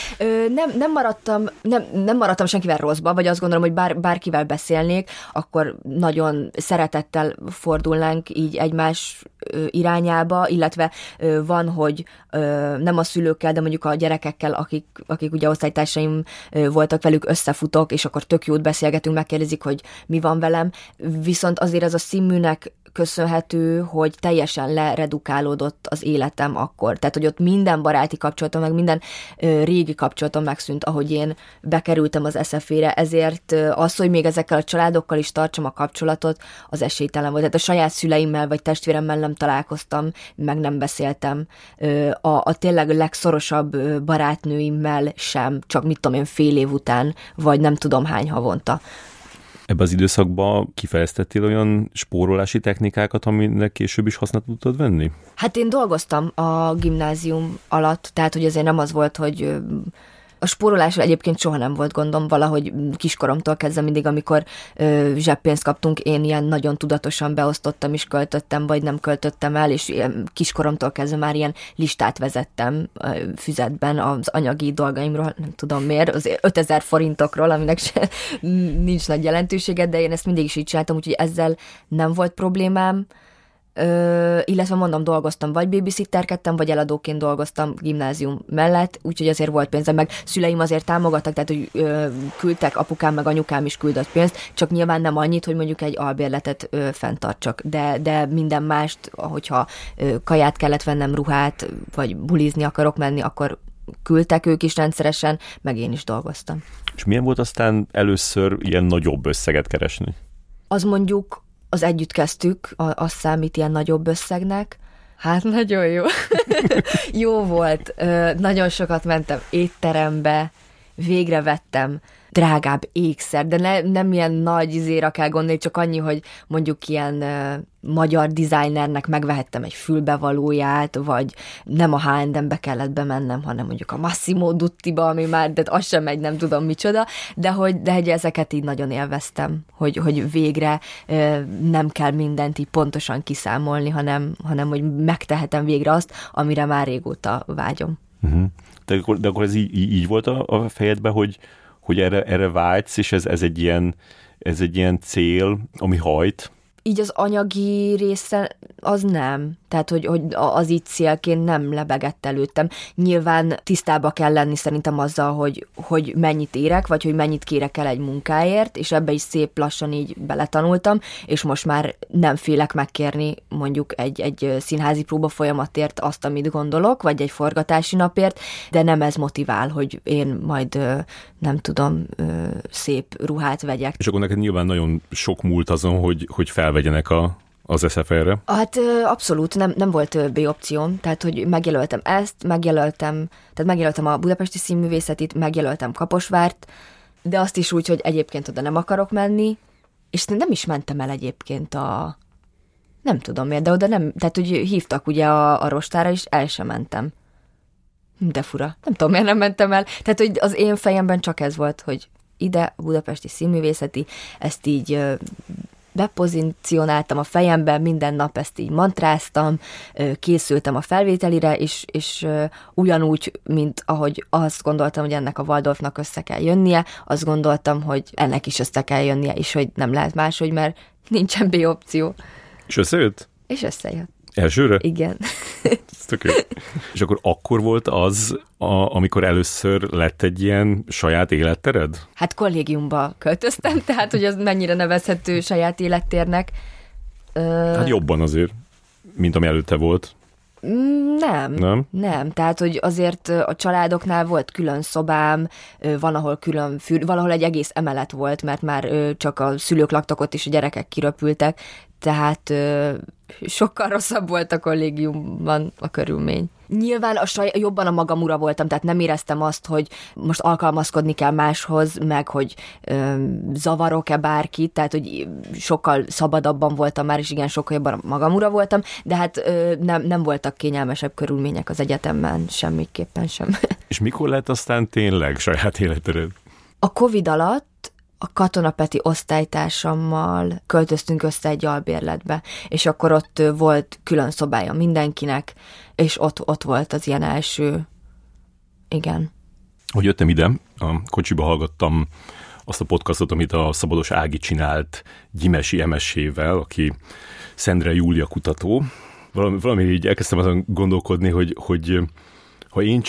Nem maradtam senkivel rosszba, vagy azt gondolom, hogy bárkivel beszélnék, akkor nagyon szeretettel fordulnánk így egymás irányába, illetve van, hogy nem a szülőkkel, de mondjuk a gyerekekkel, akik ugye osztálytársaim voltak, velük összefutok, és akkor tök jót beszélgetünk, megkérdezik, hogy mi van velem. Viszont azért ez a színműnek köszönhető, hogy teljesen leredukálódott az életem akkor. Tehát, hogy ott minden baráti kapcsolatom, meg minden régi kapcsolatom megszűnt, ahogy én bekerültem az SZF-re, ezért az, hogy még ezekkel a családokkal is tartsam a kapcsolatot, az esélytelen volt. Tehát a saját szüleimmel, vagy testvéremmel nem találkoztam, meg nem beszéltem. A tényleg legszorosabb barátnőimmel sem, csak mit tudom én, fél év után, vagy nem tudom hány havonta. Ebben az időszakban kifejeztettél olyan spórolási technikákat, aminek később is hasznát tudtad venni? Hát én dolgoztam a gimnázium alatt, tehát hogy azért nem az volt, hogy a spórolásra egyébként soha nem volt gondom, valahogy kiskoromtól kezdve mindig, amikor zseppénzt kaptunk, én ilyen nagyon tudatosan beosztottam és költöttem, vagy nem költöttem el, és kiskoromtól kezdve már ilyen listát vezettem füzetben az anyagi dolgaimról, nem tudom miért, az 5000 forintokról, aminek nincs nagy jelentősége, de én ezt mindig is így csináltam, úgyhogy ezzel nem volt problémám. illetve mondom, dolgoztam, vagy babysitterkedtem, vagy eladóként dolgoztam gimnázium mellett, úgyhogy azért volt pénzem, meg szüleim azért támogattak, tehát hogy küldtek, apukám meg anyukám is küldött pénzt, csak nyilván nem annyit, hogy mondjuk egy albérletet fenntartsak, de minden mást, hogyha kaját kellett vennem, ruhát, vagy bulizni akarok menni, akkor küldtek ők is rendszeresen, meg én is dolgoztam. És milyen volt aztán először ilyen nagyobb összeget keresni? Az mondjuk, az együtt kezdtük, azt számít ilyen nagyobb összegnek. Hát nagyon jó. Jó volt. Nagyon sokat mentem étterembe, végre vettem drágább ékszer, de nem ilyen nagy izéra kell gondolni, csak annyi, hogy mondjuk ilyen magyar designernek megvehettem egy fülbevalóját, vagy nem a H&M-be kellett bemennem, hanem mondjuk a Massimo Duttiba, ami már, de az sem megy, nem tudom micsoda, de hogy ezeket így nagyon élveztem, hogy végre nem kell mindent így pontosan kiszámolni, hanem hogy megtehetem végre azt, amire már régóta vágyom. Uh-huh. De akkor ez így volt a fejedben, hogy erre vágysz, és ez egy ilyen cél, ami hajt? Így az anyagi része az nem. Tehát, hogy az így célként nem lebegett előttem. Nyilván tisztába kell lenni szerintem azzal, hogy mennyit érek, vagy hogy mennyit kérek el egy munkáért, és ebbe is szép lassan így beletanultam, és most már nem félek megkérni mondjuk egy színházi próba folyamatért azt, amit gondolok, vagy egy forgatási napért, de nem ez motivál, hogy én majd nem tudom, szép ruhát vegyek. És akkor neked nyilván nagyon sok múlt azon, hogy felvegyenek az SFR-re? Hát abszolút, nem volt B-opcióm, tehát hogy megjelöltem ezt, megjelöltem a Budapesti Színművészetit, megjelöltem Kaposvárt, de azt is úgy, hogy egyébként oda nem akarok menni, és nem is mentem el egyébként nem tudom miért, de oda nem, tehát hogy hívtak ugye a rostára, és el sem mentem. De fura. Nem tudom, miért nem mentem el. Tehát, hogy az én fejemben csak ez volt, hogy ide, a Budapesti Színművészeti, ezt így bepozícionáltam a fejemben, minden nap ezt így mantráztam, készültem a felvételire, és ugyanúgy, mint ahogy azt gondoltam, hogy ennek a Waldorfnak össze kell jönnie, azt gondoltam, hogy ennek is össze kell jönnie, és hogy nem lehet máshogy, mert nincsen B-opció. És összejött? És összejött. Elsőre? Igen. Ez tök jó. És akkor volt az, amikor először lett egy ilyen saját élettered? Hát kollégiumba költöztem, tehát hogy az mennyire nevezhető saját élettérnek. Hát jobban azért, mint ami előtte volt. Nem. Tehát, hogy azért a családoknál volt külön szobám, van, ahol valahol egy egész emelet volt, mert már csak a szülők laktak ott, és a gyerekek kiröpültek, tehát sokkal rosszabb volt a kollégiumban a körülmény. Nyilván jobban a magam ura voltam, tehát nem éreztem azt, hogy most alkalmazkodni kell máshoz, meg hogy zavarok-e bárkit, tehát hogy sokkal szabadabban voltam már, és igen, sokkal jobban a magam ura voltam, de hát nem voltak kényelmesebb körülmények az egyetemben, semmiképpen sem. És mikor lett aztán tényleg saját életered? A Covid alatt a Katona Peti osztálytársammal költöztünk össze egy albérletbe, és akkor ott volt külön szobája mindenkinek, és ott volt az ilyen első, igen. Hogy jöttem ide, a kocsiba hallgattam azt a podcastot, amit a Szabados Ági csinált Gyimesi Emesével, aki Szendre Júlia kutató. Valami így elkezdtem azon gondolkodni, hogy ha én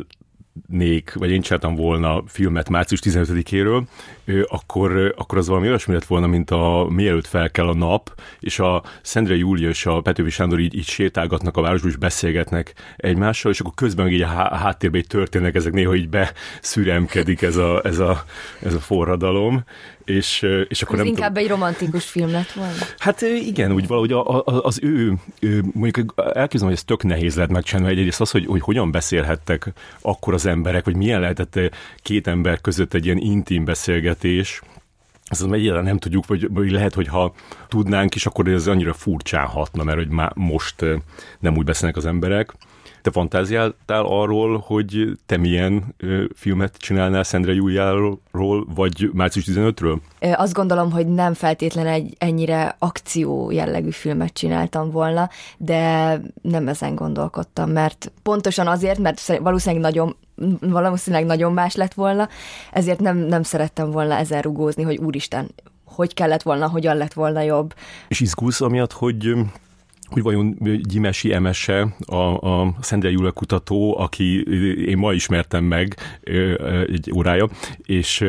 vagy én csináltam volna filmet március 15-éről, akkor az valami olyasmi lett volna, mint a Mielőtt fel kell a nap, és a Szendre Júlia és a Petőfi Sándor így sétálgatnak a városba, és beszélgetnek egymással, és akkor közben így a háttérben így történnek ezek, néha így beszüremkedik ez a forradalom, és akkor ez nem inkább egy romantikus film lett volna? Hát igen, úgy valahogy az mondjuk elképzelem, hogy ez tök nehéz lehet megcsinálni, egyrészt az, hogy hogyan beszélhettek akkor az emberek, vagy milyen lehetett két ember között egy ilyen intim beszélgetés. Ezt egyáltalán nem tudjuk, vagy lehet, hogy ha tudnánk is, akkor ez annyira furcsán hatna, mert hogy már most nem úgy beszélnek az emberek. Te fantáziáltál arról, hogy te milyen filmet csinálnál Szendre Júliáról, vagy március 15-ről? Azt gondolom, hogy nem feltétlenül egy ennyire akció jellegű filmet csináltam volna, de nem ezen gondolkodtam, mert pontosan azért, mert valószínűleg nagyon más lett volna, ezért nem szerettem volna ezen rugózni, hogy úristen, hogy kellett volna, hogyan lett volna jobb. És izgulsz amiatt, hogy hogy vajon Gyimesi Emese, a Szendrei Júlia kutató, aki én ma ismertem meg egy órája, és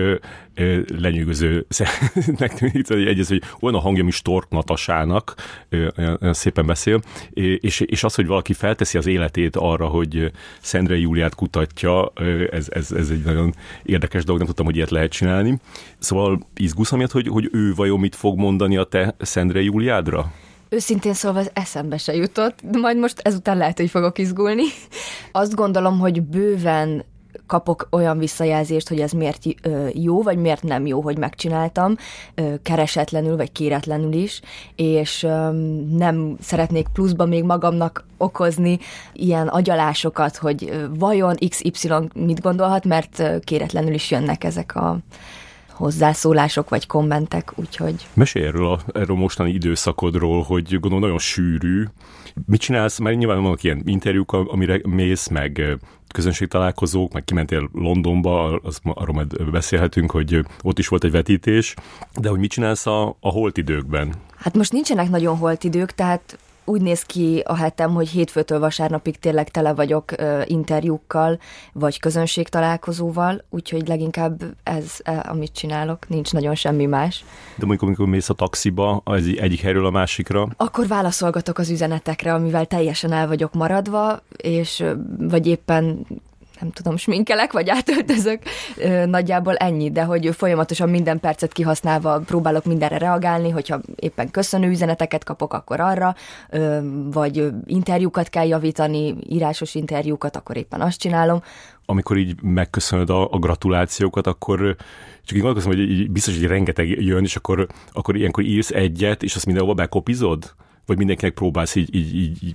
lenyűgözőnek tűnik, hogy olyan a hangja, mint Stork Natasának, szépen beszél, és az, hogy valaki felteszi az életét arra, hogy Szendrei Júliát kutatja, ez egy nagyon érdekes dolog, nem tudtam, hogy ilyet lehet csinálni. Szóval izgulsz amiatt, hogy ő vajon mit fog mondani a te Szendrei Júliádra? Őszintén szólva az eszembe se jutott, de majd most ezután lehet, hogy fogok izgulni. Azt gondolom, hogy bőven kapok olyan visszajelzést, hogy ez miért jó, vagy miért nem jó, hogy megcsináltam, keresetlenül, vagy kéretlenül is, és nem szeretnék pluszba még magamnak okozni ilyen agyalásokat, hogy vajon XY mit gondolhat, mert kéretlenül is jönnek ezek a hozzászólások vagy kommentek, úgyhogy... Mesélj erről mostani időszakodról, hogy gondolom nagyon sűrű. Mit csinálsz? Mert nyilván vannak ilyen interjúk, amire mész, meg közönségtalálkozók, meg kimentél Londonba, arról majd beszélhetünk, hogy ott is volt egy vetítés, de hogy mit csinálsz a holt időkben? Hát most nincsenek nagyon holt idők, tehát úgy néz ki a hetem, hogy hétfőtől vasárnapig tényleg tele vagyok interjúkkal, vagy közönségtalálkozóval, úgyhogy leginkább ez, amit csinálok, nincs nagyon semmi más. De mondjuk, amikor mész a taxiba, egyik helyről a másikra? Akkor válaszolgatok az üzenetekre, amivel teljesen el vagyok maradva, és vagy éppen nem tudom, sminkelek, vagy átöltözök, nagyjából ennyi, de hogy folyamatosan minden percet kihasználva próbálok mindenre reagálni, hogyha éppen köszönő üzeneteket kapok, akkor arra, vagy interjúkat kell javítani, írásos interjúkat, akkor éppen azt csinálom. Amikor így megköszönöd a gratulációkat, akkor csak így gondolkozom, hogy így biztos, hogy rengeteg jön, és akkor ilyenkor írsz egyet, és azt mindenhova bekopizod? Vagy mindenkinek próbálsz így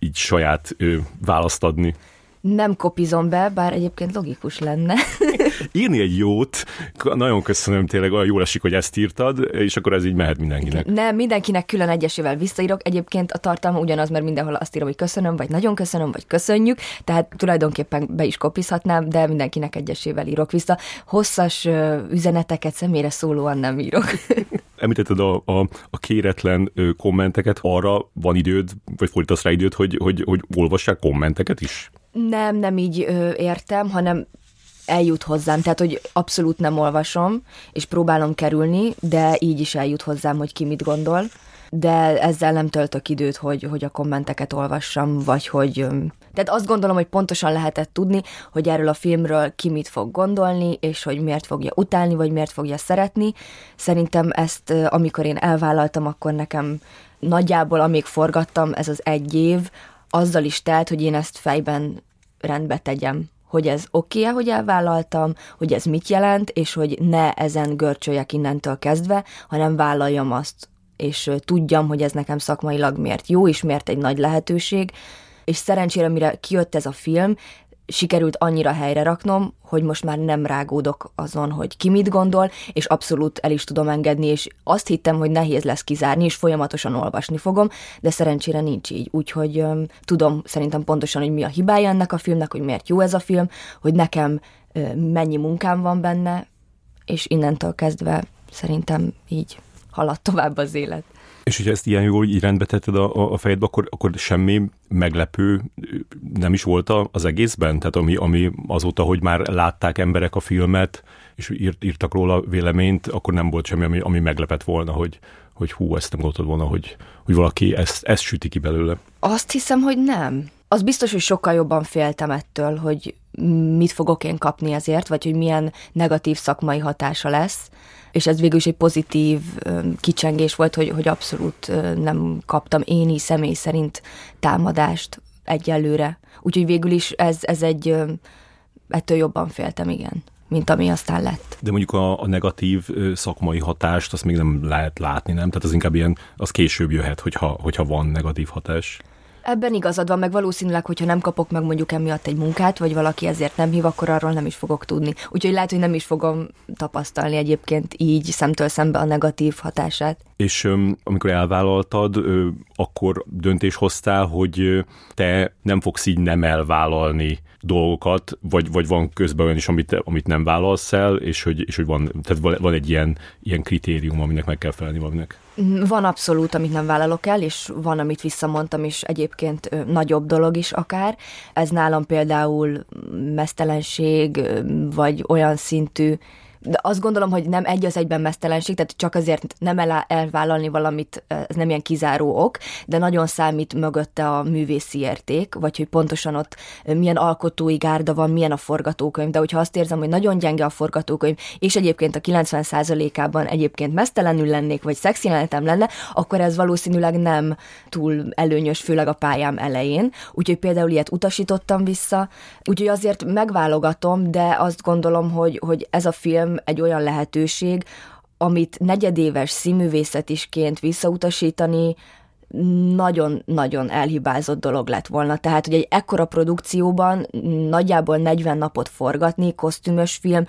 saját választ adni? Nem kopizom be, bár egyébként logikus lenne. Írni egy jót, nagyon köszönöm tényleg, olyan jól esik, hogy ezt írtad, és akkor ez így mehet mindenkinek. Nem, mindenkinek külön egyesével visszaírok, egyébként a tartalma ugyanaz, mert mindenhol azt írom, hogy köszönöm, vagy nagyon köszönöm, vagy köszönjük, tehát tulajdonképpen be is kopizhatnám, de mindenkinek egyesével írok vissza. Hosszas üzeneteket személyre szólóan nem írok. Említetted a kéretlen kommenteket, arra van időd, vagy fordítasz rá időt, hogy olvassák kommenteket is? Nem így értem, hanem eljut hozzám, tehát hogy abszolút nem olvasom, és próbálom kerülni, de így is eljut hozzám, hogy ki mit gondol, de ezzel nem töltök időt, hogy a kommenteket olvassam, vagy hogy... Tehát azt gondolom, hogy pontosan lehetett tudni, hogy erről a filmről ki mit fog gondolni, és hogy miért fogja utálni, vagy miért fogja szeretni. Szerintem ezt, amikor én elvállaltam, akkor nekem nagyjából, amíg forgattam, ez az 1 év, azzal is telt, hogy én ezt fejben rendbe tegyem, hogy ez oké-e, hogy elvállaltam, hogy ez mit jelent, és hogy ne ezen görcsöljek innentől kezdve, hanem vállaljam azt, és tudjam, hogy ez nekem szakmailag miért jó, és miért egy nagy lehetőség, és szerencsére, mire kijött ez a film, sikerült annyira helyre raknom, hogy most már nem rágódok azon, hogy ki mit gondol, és abszolút el is tudom engedni, és azt hittem, hogy nehéz lesz kizárni, és folyamatosan olvasni fogom, de szerencsére nincs így. Úgyhogy tudom szerintem pontosan, hogy mi a hibája ennek a filmnek, hogy miért jó ez a film, hogy nekem mennyi munkám van benne, és innentől kezdve szerintem így halad tovább az élet. És hogyha ezt ilyen jól így rendbe tetted a fejedbe, akkor semmi meglepő nem is volt az egészben? Tehát ami azóta, hogy már látták emberek a filmet, és írtak róla véleményt, akkor nem volt semmi, ami meglepett volna, hogy hú, ezt nem gondoltad volna, hogy valaki ezt süti ki belőle. Azt hiszem, hogy nem. Az biztos, hogy sokkal jobban féltem ettől, hogy mit fogok én kapni ezért, vagy hogy milyen negatív szakmai hatása lesz, és ez végül is egy pozitív kicsengés volt, hogy abszolút nem kaptam én is személy szerint támadást egyelőre. Úgyhogy végül is ez egy, ettől jobban féltem, igen, mint ami aztán lett. De mondjuk a negatív szakmai hatást azt még nem lehet látni, nem? Tehát az inkább ilyen, az később jöhet, hogyha van negatív hatás. Ebben igazad van, meg valószínűleg, hogyha nem kapok meg mondjuk emiatt egy munkát, vagy valaki ezért nem hív, akkor arról nem is fogok tudni. Úgyhogy lehet, hogy nem is fogom tapasztalni egyébként így szemtől szembe a negatív hatását. És amikor elvállaltad, akkor döntés hoztál, hogy te nem fogsz így nem elvállalni dolgokat, vagy van közben olyan is, amit nem vállalsz el, és hogy van egy ilyen kritérium, aminek meg kell felelni valaminek. Van abszolút, amit nem vállalok el, és van, amit visszamondtam, és egyébként nagyobb dolog is akár. Ez nálam például meztelenség, vagy olyan szintű, de azt gondolom, hogy nem egy az egyben meztelenség, tehát csak azért nem elvállalni valamit, ez nem ilyen kizáró ok, de nagyon számít mögötte a művészi érték, vagy hogy pontosan ott milyen alkotói gárda van, milyen a forgatókönyv, de hogyha azt érzem, hogy nagyon gyenge a forgatókönyv, és egyébként a 90%-ában egyébként meztelenül lennék, vagy szexjelenetem lenne, akkor ez valószínűleg nem túl előnyös, főleg a pályám elején. Úgyhogy például ilyet utasítottam vissza, úgyhogy azért megválogatom, de azt gondolom, hogy ez a film egy olyan lehetőség, amit negyedéves színművészetisként visszautasítani nagyon-nagyon elhibázott dolog lett volna. Tehát, hogy egy ekkora produkcióban nagyjából 40 napot forgatni, kosztümös film,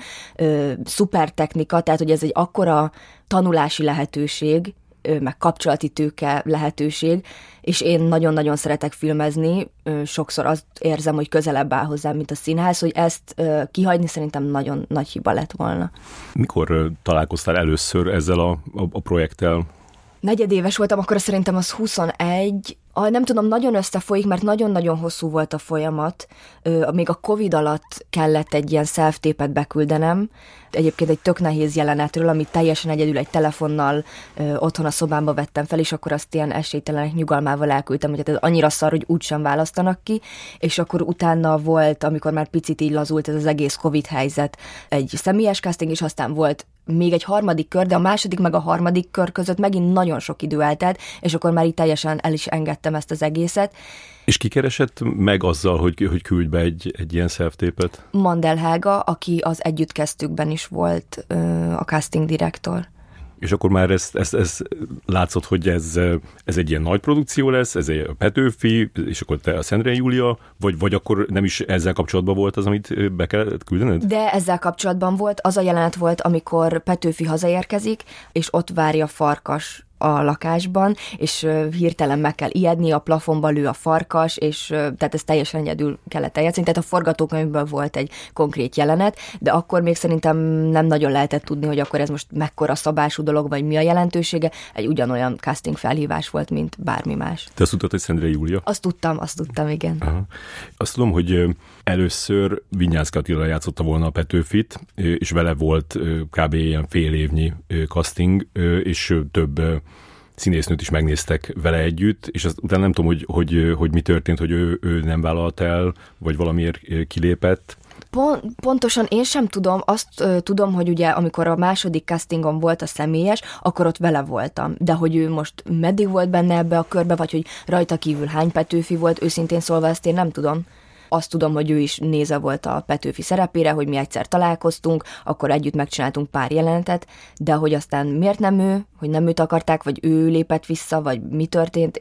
szuper technika, tehát, hogy ez egy akkora tanulási lehetőség, meg kapcsolati tőke lehetőség, és én nagyon-nagyon szeretek filmezni, sokszor azt érzem, hogy közelebb áll hozzám, mint a színház, hogy ezt kihagyni szerintem nagyon nagy hiba lett volna. Mikor találkoztál először ezzel a projekttel? Negyedéves voltam, akkor szerintem az 21, nem tudom, nagyon összefolyik, mert nagyon-nagyon hosszú volt a folyamat. Még a Covid alatt kellett egy ilyen self-tapet beküldenem, egyébként egy tök nehéz jelenetről, amit teljesen egyedül egy telefonnal otthon a szobámba vettem fel, és akkor azt ilyen esélytelenek nyugalmával elküldtem, hogy hát ez annyira szar, hogy úgysem választanak ki, és akkor utána volt, amikor már picit így lazult ez az egész Covid helyzet, egy személyes casting, és aztán volt még egy harmadik kör, de a második meg a harmadik kör között megint nagyon sok idő eltelt, és akkor már így teljesen el is engedtem ezt az egészet. És ki keresett meg azzal, hogy küldj be egy ilyen self-tapet? Mandel Helga, aki az Együtt kezdtükben is volt a casting direktor. És akkor már ez látszott, hogy ez egy ilyen nagy produkció lesz, ez egy Petőfi, és akkor te a Szendrei Júlia, vagy akkor nem is ezzel kapcsolatban volt az, amit be kellett küldened? De ezzel kapcsolatban volt, az a jelenet volt, amikor Petőfi hazaérkezik, és ott várja Farkas a lakásban, és hirtelen meg kell ijedni, a plafonba lő a farkas, és tehát ez teljesen egyedül kellett eljátszani. Tehát a forgatókönyvből volt egy konkrét jelenet, de akkor még szerintem nem nagyon lehetett tudni, hogy akkor ez most mekkora szabású dolog, vagy mi a jelentősége. Egy ugyanolyan casting felhívás volt, mint bármi más. Te azt tudtad, hogy Szendrei Júlia? Azt tudtam, igen. Aha. Azt tudom, hogy először Vinyánszky Attila játszotta volna a Petőfit, és vele volt kb. Ilyen fél évnyi casting, és több színésznőt is megnéztek vele együtt, és utána nem tudom, hogy mi történt, hogy ő nem vállalt el, vagy valamiért kilépett. Pontosan én sem tudom, azt tudom, hogy ugye amikor a második castingon volt a személyes, akkor ott vele voltam, de hogy ő most meddig volt benne ebbe a körbe, vagy hogy rajta kívül hány Petőfi volt, őszintén szólva ezt én nem tudom. Azt tudom, hogy ő is néze volt a Petőfi szerepére, hogy mi egyszer találkoztunk, akkor együtt megcsináltunk pár jelenetet, de hogy aztán miért nem ő, hogy nem őt akarták, vagy ő lépett vissza, vagy mi történt,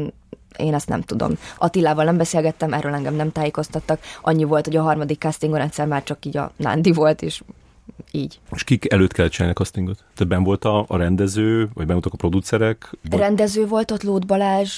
én ezt nem tudom. Attilával nem beszélgettem, erről engem nem tájékoztattak. Annyi volt, hogy a harmadik castingon egyszer már csak így a Nándi volt, és így. És kik előtt kellett csinálni a castingot? Tehát benn volt a rendező, vagy benn voltak a producerek? Rendező volt ott, Lóth Balázs,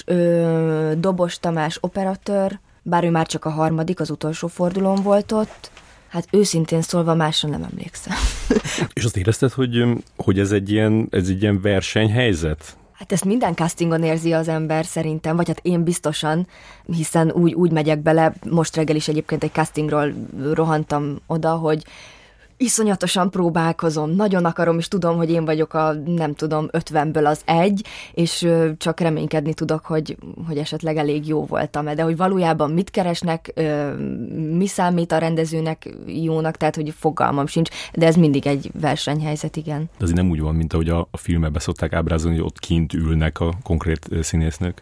Dobos Tamás operatőr, bár ő már csak a harmadik, az utolsó fordulón volt ott. Hát őszintén szólva másra nem emlékszem. És azt érezted, hogy ez egy ilyen versenyhelyzet? Hát ezt minden castingon érzi az ember szerintem, vagy hát én biztosan, hiszen úgy megyek bele, most reggel is egyébként egy castingról rohantam oda, hogy iszonyatosan próbálkozom, nagyon akarom, és tudom, hogy én vagyok a, nem tudom, 50-ből az egy, és csak reménykedni tudok, hogy esetleg elég jó voltam, de hogy valójában mit keresnek, mi számít a rendezőnek jónak, tehát hogy fogalmam sincs, de ez mindig egy versenyhelyzet, igen. De azért nem úgy van, mint ahogy a filmben szokták ábrázolni, hogy ott kint ülnek a konkrét színésznők?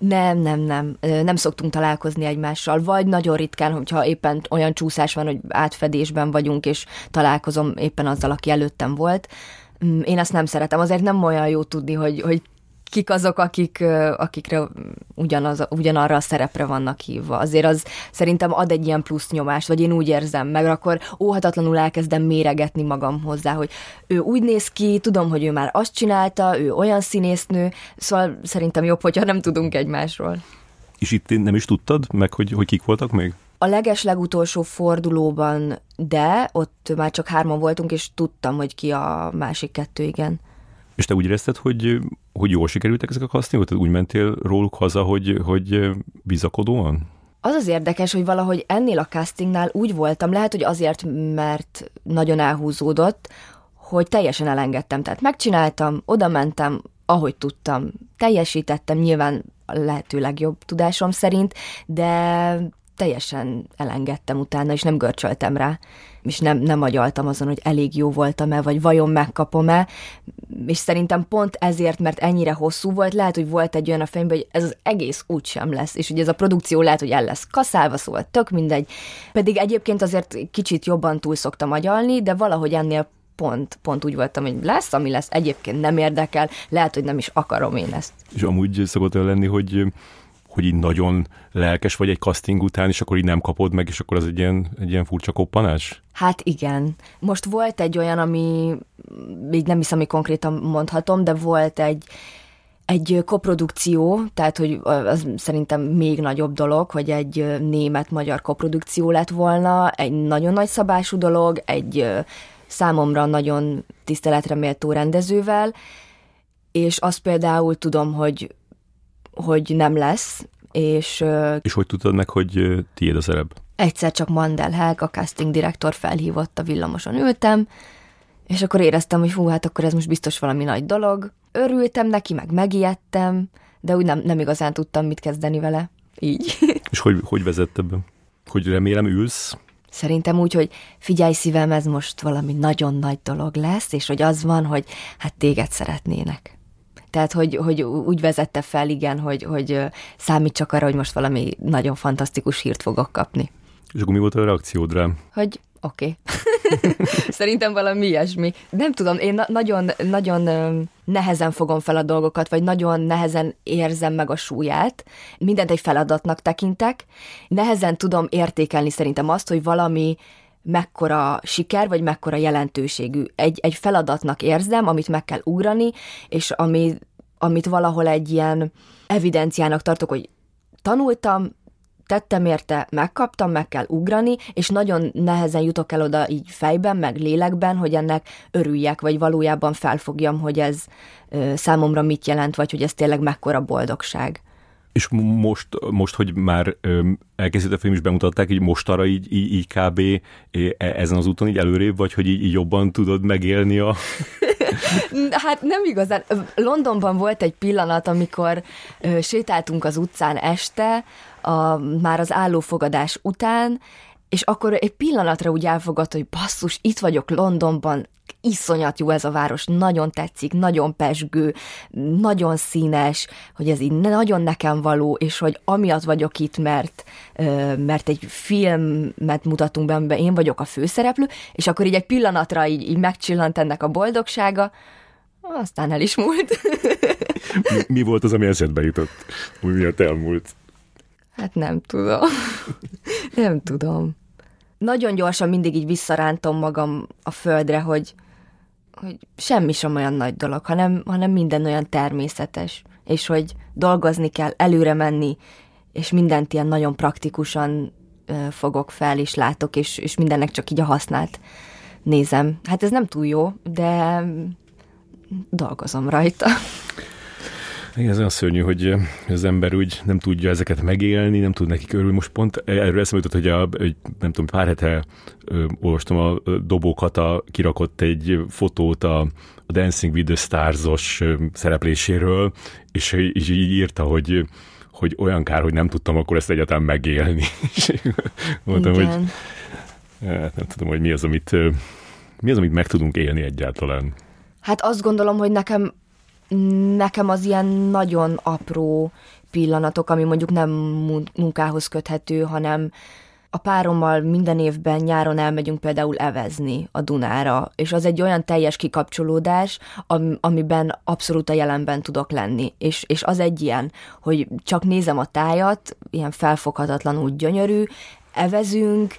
Nem szoktunk találkozni egymással, vagy nagyon ritkán, hogyha éppen olyan csúszás van, hogy átfedésben vagyunk, és találkozom éppen azzal, aki előttem volt. Én ezt nem szeretem. Azért nem olyan jó tudni, hogy kik azok, akikre ugyanarra a szerepre vannak hívva. Azért az szerintem ad egy ilyen plusz nyomást, vagy én úgy érzem, meg akkor óhatatlanul elkezdem méregetni magam hozzá, hogy ő úgy néz ki, tudom, hogy ő már azt csinálta, ő olyan színésznő, szóval szerintem jobb, hogyha nem tudunk egymásról. És itt nem is tudtad meg, hogy kik voltak még? A legutolsó fordulóban, de ott már csak 3 voltunk, és tudtam, hogy ki a másik 2, igen. És te úgy érezted, hogy jól sikerültek ezek a castingok? Tehát úgy mentél róluk haza, hogy bizakodóan? Az érdekes, hogy valahogy ennél a castingnál úgy voltam, lehet, hogy azért, mert nagyon elhúzódott, hogy teljesen elengedtem. Tehát megcsináltam, oda mentem, ahogy tudtam, teljesítettem, nyilván a lehető legjobb tudásom szerint, de teljesen elengedtem utána, és nem görcsöltem rá, és nem agyaltam azon, hogy elég jó voltam-e, vagy vajon megkapom-e, és szerintem pont ezért, mert ennyire hosszú volt, lehet, hogy volt egy olyan a fejemben, hogy ez az egész úgysem lesz, és hogy ez a produkció lehet, hogy el lesz kaszálva, szóval tök mindegy. Pedig egyébként azért kicsit jobban túl szoktam agyalni, de valahogy ennél pont úgy voltam, hogy lesz, ami lesz, egyébként nem érdekel, lehet, hogy nem is akarom én ezt. És amúgy szokott olyan lenni, hogy így nagyon lelkes vagy egy casting után, és akkor így nem kapod meg, és akkor az egy ilyen furcsa koppanás? Hát igen. Most volt egy olyan, ami, így nem hiszem, hogy konkrétan mondhatom, de volt egy koprodukció, tehát hogy az szerintem még nagyobb dolog, hogy egy német-magyar koprodukció lett volna, egy nagyon nagy szabású dolog, egy számomra nagyon tiszteletre méltó rendezővel, és azt például tudom, hogy nem lesz, és hogy tudtad meg, hogy tiéd a szerep? Egyszer csak Mandel Helga, a casting direktor felhívott, a villamoson ültem, és akkor éreztem, hogy hú, hát akkor ez most biztos valami nagy dolog. Örültem neki, meg megijedtem, de úgy nem igazán tudtam mit kezdeni vele. Így. És hogy vezette be? Hogy remélem ülsz? Szerintem úgy, hogy figyelj szívem, ez most valami nagyon nagy dolog lesz, és hogy az van, hogy hát téged szeretnének. Tehát, hogy úgy vezette fel, igen, hogy számít csak arra, hogy most valami nagyon fantasztikus hírt fogok kapni. És akkor mi volt a reakciód rá? Hogy oké. Szerintem valami ilyesmi. Nem tudom, én nagyon nehezen fogom fel a dolgokat, vagy nagyon nehezen érzem meg a súlyát. Mindent egy feladatnak tekintek. Nehezen tudom értékelni szerintem azt, hogy valami mekkora siker, vagy mekkora jelentőségű. Egy feladatnak érzem, amit meg kell ugrani, és amit valahol egy ilyen evidenciának tartok, hogy tanultam, tettem érte, megkaptam, meg kell ugrani, és nagyon nehezen jutok el oda így fejben, meg lélekben, hogy ennek örüljek, vagy valójában felfogjam, hogy ez számomra mit jelent, vagy hogy ez tényleg mekkora boldogság. És most, hogy már elkészített a film is bemutatták, így mostanra így kb. Ezen az úton így előrébb, vagy hogy így jobban tudod megélni a... Hát nem igazán. Londonban volt egy pillanat, amikor sétáltunk az utcán este, már az állófogadás után, és akkor egy pillanatra úgy elfogadta, hogy basszus, itt vagyok Londonban, iszonyat jó ez a város, nagyon tetszik, nagyon pezsgő, nagyon színes, hogy ez így nagyon nekem való, és hogy amiatt vagyok itt, mert egy filmet mutatunk be, amiben én vagyok a főszereplő, és akkor így egy pillanatra így megcsillant ennek a boldogsága, aztán el is múlt. Mi volt az, ami eszedbe jutott, ami miatt elmúlt? Hát nem tudom. Nem tudom. Nagyon gyorsan mindig így visszarántom magam a földre, hogy semmi sem olyan nagy dolog, hanem minden olyan természetes, és hogy dolgozni kell, előre menni, és mindent ilyen nagyon praktikusan fogok fel, és látok, és mindennek csak így a hasznát nézem. Hát ez nem túl jó, de dolgozom rajta. Igen, ez olyan szörnyű, hogy az ember úgy nem tudja ezeket megélni, nem tud nekik örülni. Most pont erről eszembe jutott, hogy nem tudom, pár hete olvastam a Dobókat, kirakott egy fotót a Dancing with the Stars-os szerepléséről, és így írta, hogy olyan kár, hogy nem tudtam akkor ezt egyáltalán megélni. És mondtam, hogy hát nem tudom, hogy mi az, amit meg tudunk élni egyáltalán. Hát azt gondolom, hogy nekem az ilyen nagyon apró pillanatok, ami mondjuk nem munkához köthető, hanem a párommal minden évben nyáron elmegyünk például evezni a Dunára, és az egy olyan teljes kikapcsolódás, amiben abszolút a jelenben tudok lenni. És az egy ilyen, hogy csak nézem a tájat, ilyen felfoghatatlanul gyönyörű, evezünk,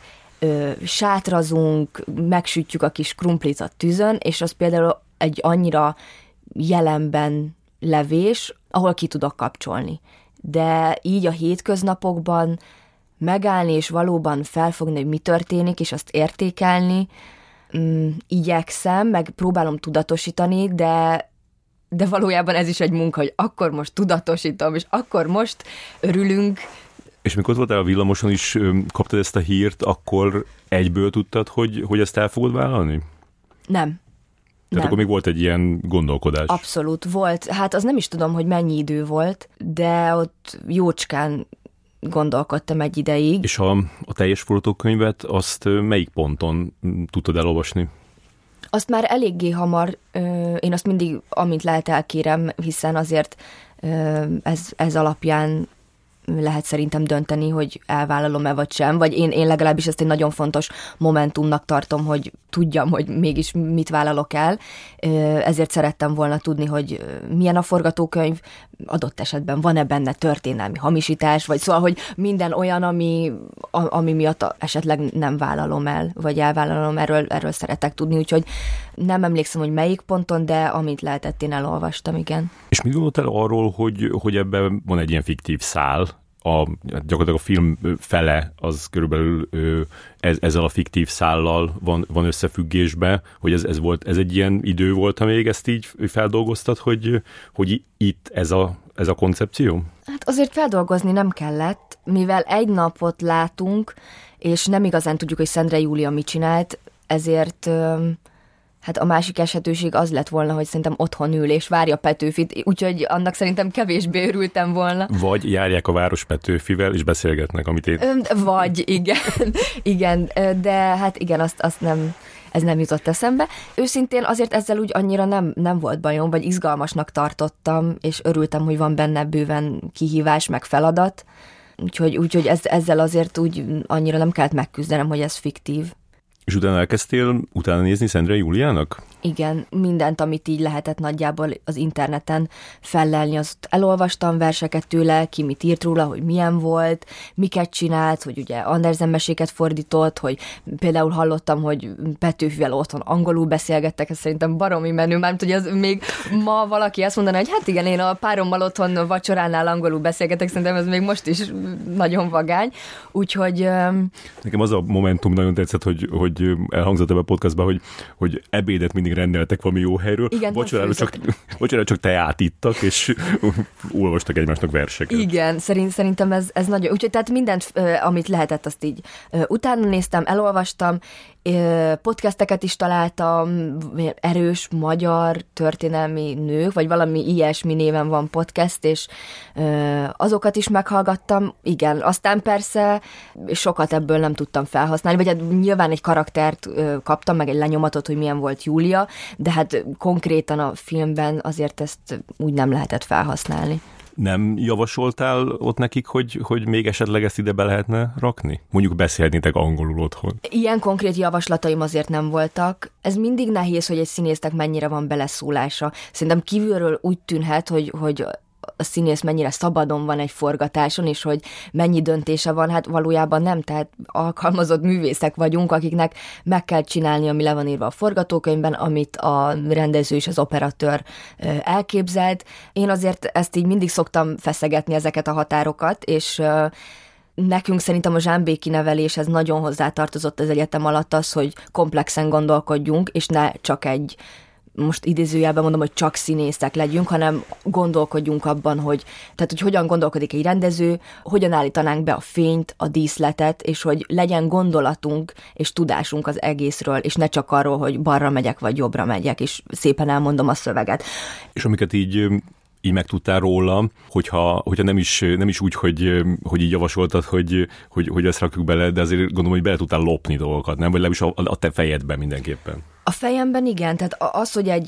sátrazunk, megsütjük a kis krumplit a tűzön, és az például egy annyira jelenben levés, ahol ki tudok kapcsolni. De így a hétköznapokban megállni és valóban felfogni, hogy mi történik, és azt értékelni, igyekszem, meg próbálom tudatosítani, de valójában ez is egy munka, hogy akkor most tudatosítom, és akkor most örülünk. És mikor voltál a villamoson is, kaptad ezt a hírt, akkor egyből tudtad, hogy ezt el fogod vállalni? Nem. Tehát akkor még volt egy ilyen gondolkodás. Abszolút volt. Hát az nem is tudom, hogy mennyi idő volt, de ott jócskán gondolkodtam egy ideig. És a teljes forgatókönyvet azt melyik ponton tudtad elolvasni? Azt már eléggé hamar, én azt mindig, amint lehet elkérem, hiszen azért ez alapján lehet szerintem dönteni, hogy elvállalom-e vagy sem, vagy én legalábbis ezt egy nagyon fontos momentumnak tartom, hogy tudjam, hogy mégis mit vállalok el. Ezért szerettem volna tudni, hogy milyen a forgatókönyv, adott esetben van-e benne történelmi hamisítás, vagy szóval, hogy minden olyan, ami miatt esetleg nem vállalom el, vagy elvállalom, erről szeretek tudni, úgyhogy nem emlékszem, hogy melyik ponton, de amit lehetett, én elolvastam, igen. És mit gondoltál arról, hogy ebben van egy ilyen fiktív szál, gyakorlatilag a film fele az körülbelül ezzel a fiktív szállal van összefüggésben, hogy ez egy ilyen idő volt, amíg ezt így feldolgoztad, hogy itt ez a koncepció? Hát azért feldolgozni nem kellett, mivel egy napot látunk, és nem igazán tudjuk, hogy Szendre Júlia mit csinált, ezért hát a másik esetőség az lett volna, hogy szerintem otthon ül és várja Petőfit, úgyhogy annak szerintem kevésbé örültem volna. Vagy járják a város Petőfivel, és beszélgetnek, amit én... Vagy, igen, de hát igen, azt nem... Ez nem jutott eszembe. Őszintén azért ezzel úgy annyira nem volt bajom, vagy izgalmasnak tartottam, és örültem, hogy van benne bőven kihívás, meg feladat. Úgyhogy ezzel azért úgy annyira nem kellett megküzdenem, hogy ez fiktív. És utána elkezdtél nézni Szendre Júliának? Igen, mindent, amit így lehetett nagyjából az interneten fellelni, azt elolvastam, verseket tőle, ki mit írt róla, hogy milyen volt, miket csinált, hogy ugye Andersen meséket fordított, hogy például hallottam, hogy Petőfivel otthon angolul beszélgettek, ez szerintem baromi menő, mármint, hogy az még ma valaki azt mondaná, hogy hát igen, én a párommal otthon vacsoránál angolul beszélgetek, szerintem ez még most is nagyon vagány, úgyhogy... Nekem az a momentum nagyon tetszett, hogy elhangzott ebben a podcastban, hogy ebédet mindig rendeltek valami jó helyről, vacsorára csak teát ittak, és olvastak egymásnak verseket. Igen, szerintem ez nagyon... Úgyhogy tehát mindent, amit lehetett, azt így utána néztem, elolvastam, podcasteket is találtam, erős magyar történelmi nők, vagy valami ilyesmi néven van podcast, és azokat is meghallgattam. Igen, aztán persze sokat ebből nem tudtam felhasználni, vagy hát nyilván egy karaktert kaptam, meg egy lenyomatot, hogy milyen volt Júlia, de hát konkrétan a filmben azért ezt úgy nem lehetett felhasználni. Nem javasoltál ott nekik, hogy még esetleg ezt ide be lehetne rakni? Mondjuk beszélnétek angolul otthon. Ilyen konkrét javaslataim azért nem voltak. Ez mindig nehéz, hogy egy színésznek mennyire van beleszólása. Szerintem kívülről úgy tűnhet, hogy a színész mennyire szabadon van egy forgatáson, és hogy mennyi döntése van, hát valójában nem, tehát alkalmazott művészek vagyunk, akiknek meg kell csinálni, ami le van írva a forgatókönyvben, amit a rendező és az operatőr elképzelt. Én azért ezt így mindig szoktam feszegetni, ezeket a határokat, és nekünk szerintem a zsámbéki neveléshez nagyon hozzátartozott az egyetem alatt az, hogy komplexen gondolkodjunk, és ne csak egy, most idézőjelben mondom, hogy csak színészek legyünk, hanem gondolkodjunk abban, hogy hogyan gondolkodik egy rendező, hogyan állítanánk be a fényt, a díszletet, és hogy legyen gondolatunk és tudásunk az egészről, és ne csak arról, hogy balra megyek, vagy jobbra megyek, és szépen elmondom a szöveget. És amiket így megtudtál róla, hogyha nem is úgy, hogy így javasoltad, hogy ezt rakjuk bele, de azért gondolom, hogy bele tudtál lopni dolgokat, nem? Vagy legalábbis a te fejedben mindenképpen. A fejemben igen, tehát az, hogy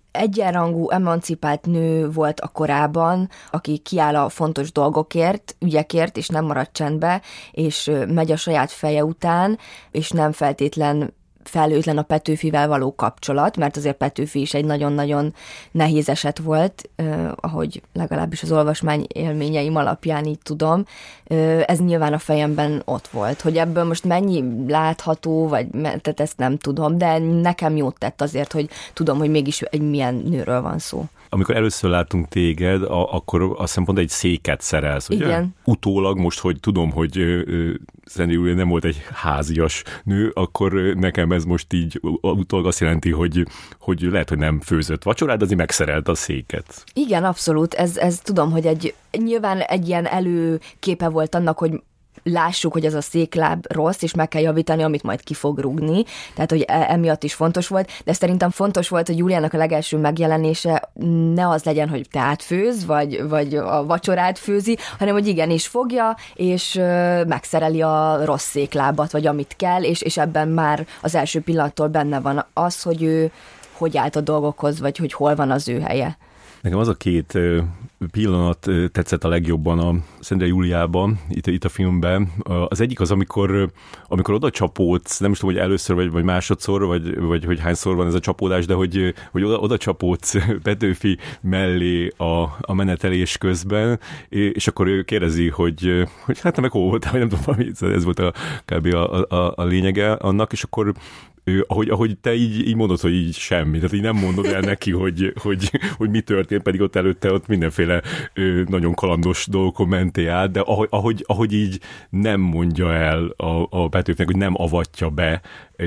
egyenrangú, emancipált nő volt a korában, aki kiáll a fontos dolgokért, ügyekért, és nem marad csendbe, és megy a saját feje után, és nem feltétlen felhőtlen a Petőfivel való kapcsolat, mert azért Petőfi is egy nagyon-nagyon nehéz eset volt, ahogy legalábbis az olvasmány élményeim alapján így tudom. Ez nyilván a fejemben ott volt, hogy ebből most mennyi látható, tehát ezt nem tudom, de nekem jót tett azért, hogy tudom, hogy mégis egy milyen nőről van szó. Amikor először látunk téged, akkor azt hiszem pont egy széket szerelsz, ugye? Igen. Utólag most, hogy tudom, hogy Szendrei Júlia nem volt egy házias nő, akkor nekem ez most így utólag azt jelenti, hogy lehet, hogy nem főzött vacsorát, de azért megszerelt a széket. Igen, abszolút. Ez tudom, hogy nyilván egy ilyen előképe volt annak, hogy lássuk, hogy ez a székláb rossz, és meg kell javítani, amit majd ki fog rúgni. Tehát, hogy emiatt is fontos volt, de szerintem fontos volt, hogy Júliának a legelső megjelenése ne az legyen, hogy teát főz, vagy a vacsorát főzi, hanem, hogy igenis fogja, és megszereli a rossz széklábat, vagy amit kell, és ebben már az első pillanattól benne van az, hogy ő hogy állt a dolgokhoz, vagy hogy hol van az ő helye. Nekem az a két pillanat tetszett a legjobban a Szendrei Júliában, itt a filmben. Az egyik az, amikor oda csapódsz, nem is tudom, hogy először vagy másodszor, vagy hogy hányszor van ez a csapódás, de hogy oda csapódsz Petőfi mellé a menetelés közben, és akkor ő kérdezi, hogy hát te meg hol voltál, vagy nem tudom, ez volt kb. A lényege annak, és akkor ahogy te így mondod, hogy így semmi, tehát így nem mondod el neki, hogy mi történt, pedig ott előtte ott mindenféle nagyon kalandos dolgokon mentél át, de ahogy így nem mondja el a Petőfinek, hogy nem avatja be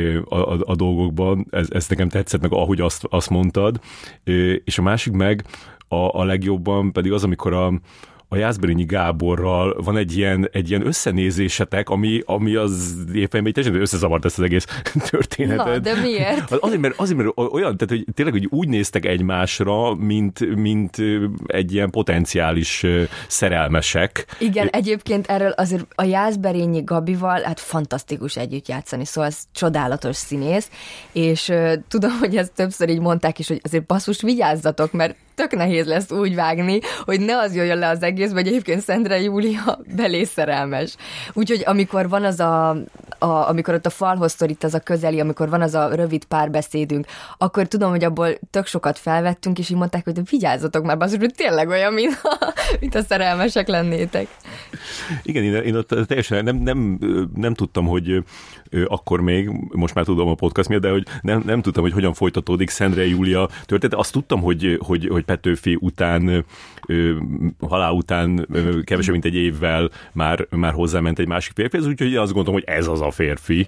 a dolgokban, ez nekem tetszett, meg ahogy azt mondtad, és a másik meg a legjobban pedig az, amikor a Jászberényi Gáborral van egy ilyen összenézésetek, ami az évfejemben teljesen összezavart ezt az egész történetet. Na, de miért? Azért, mert olyan, tehát hogy tényleg hogy úgy néztek egymásra, mint egy ilyen potenciális szerelmesek. Igen, egyébként erről azért a Jászberényi Gabival, hát fantasztikus együtt játszani, szóval ez csodálatos színész, és tudom, hogy ezt többször így mondták is, hogy azért basszus, vigyázzatok, mert tök nehéz lesz úgy vágni, hogy ne az jöjjön le az egész, vagy egyébként Szendrei Júlia belé szerelmes. Úgyhogy amikor van az amikor ott a falhoz szorít az a közeli, amikor van az a rövid párbeszédünk, akkor tudom, hogy abból tök sokat felvettünk, és így mondták, hogy vigyázzatok már, basszus, hogy tényleg olyan, mint a szerelmesek lennétek. Igen, én ott teljesen nem tudtam, hogy akkor még, most már tudom a podcast miatt, de hogy nem tudtam, hogy hogyan folytatódik Szendrei Júlia történet. Azt tudtam, hogy Petőfi után, halál után kevesebb, mint egy évvel már hozzáment egy másik férfihez, úgyhogy azt gondolom, hogy ez az a férfi,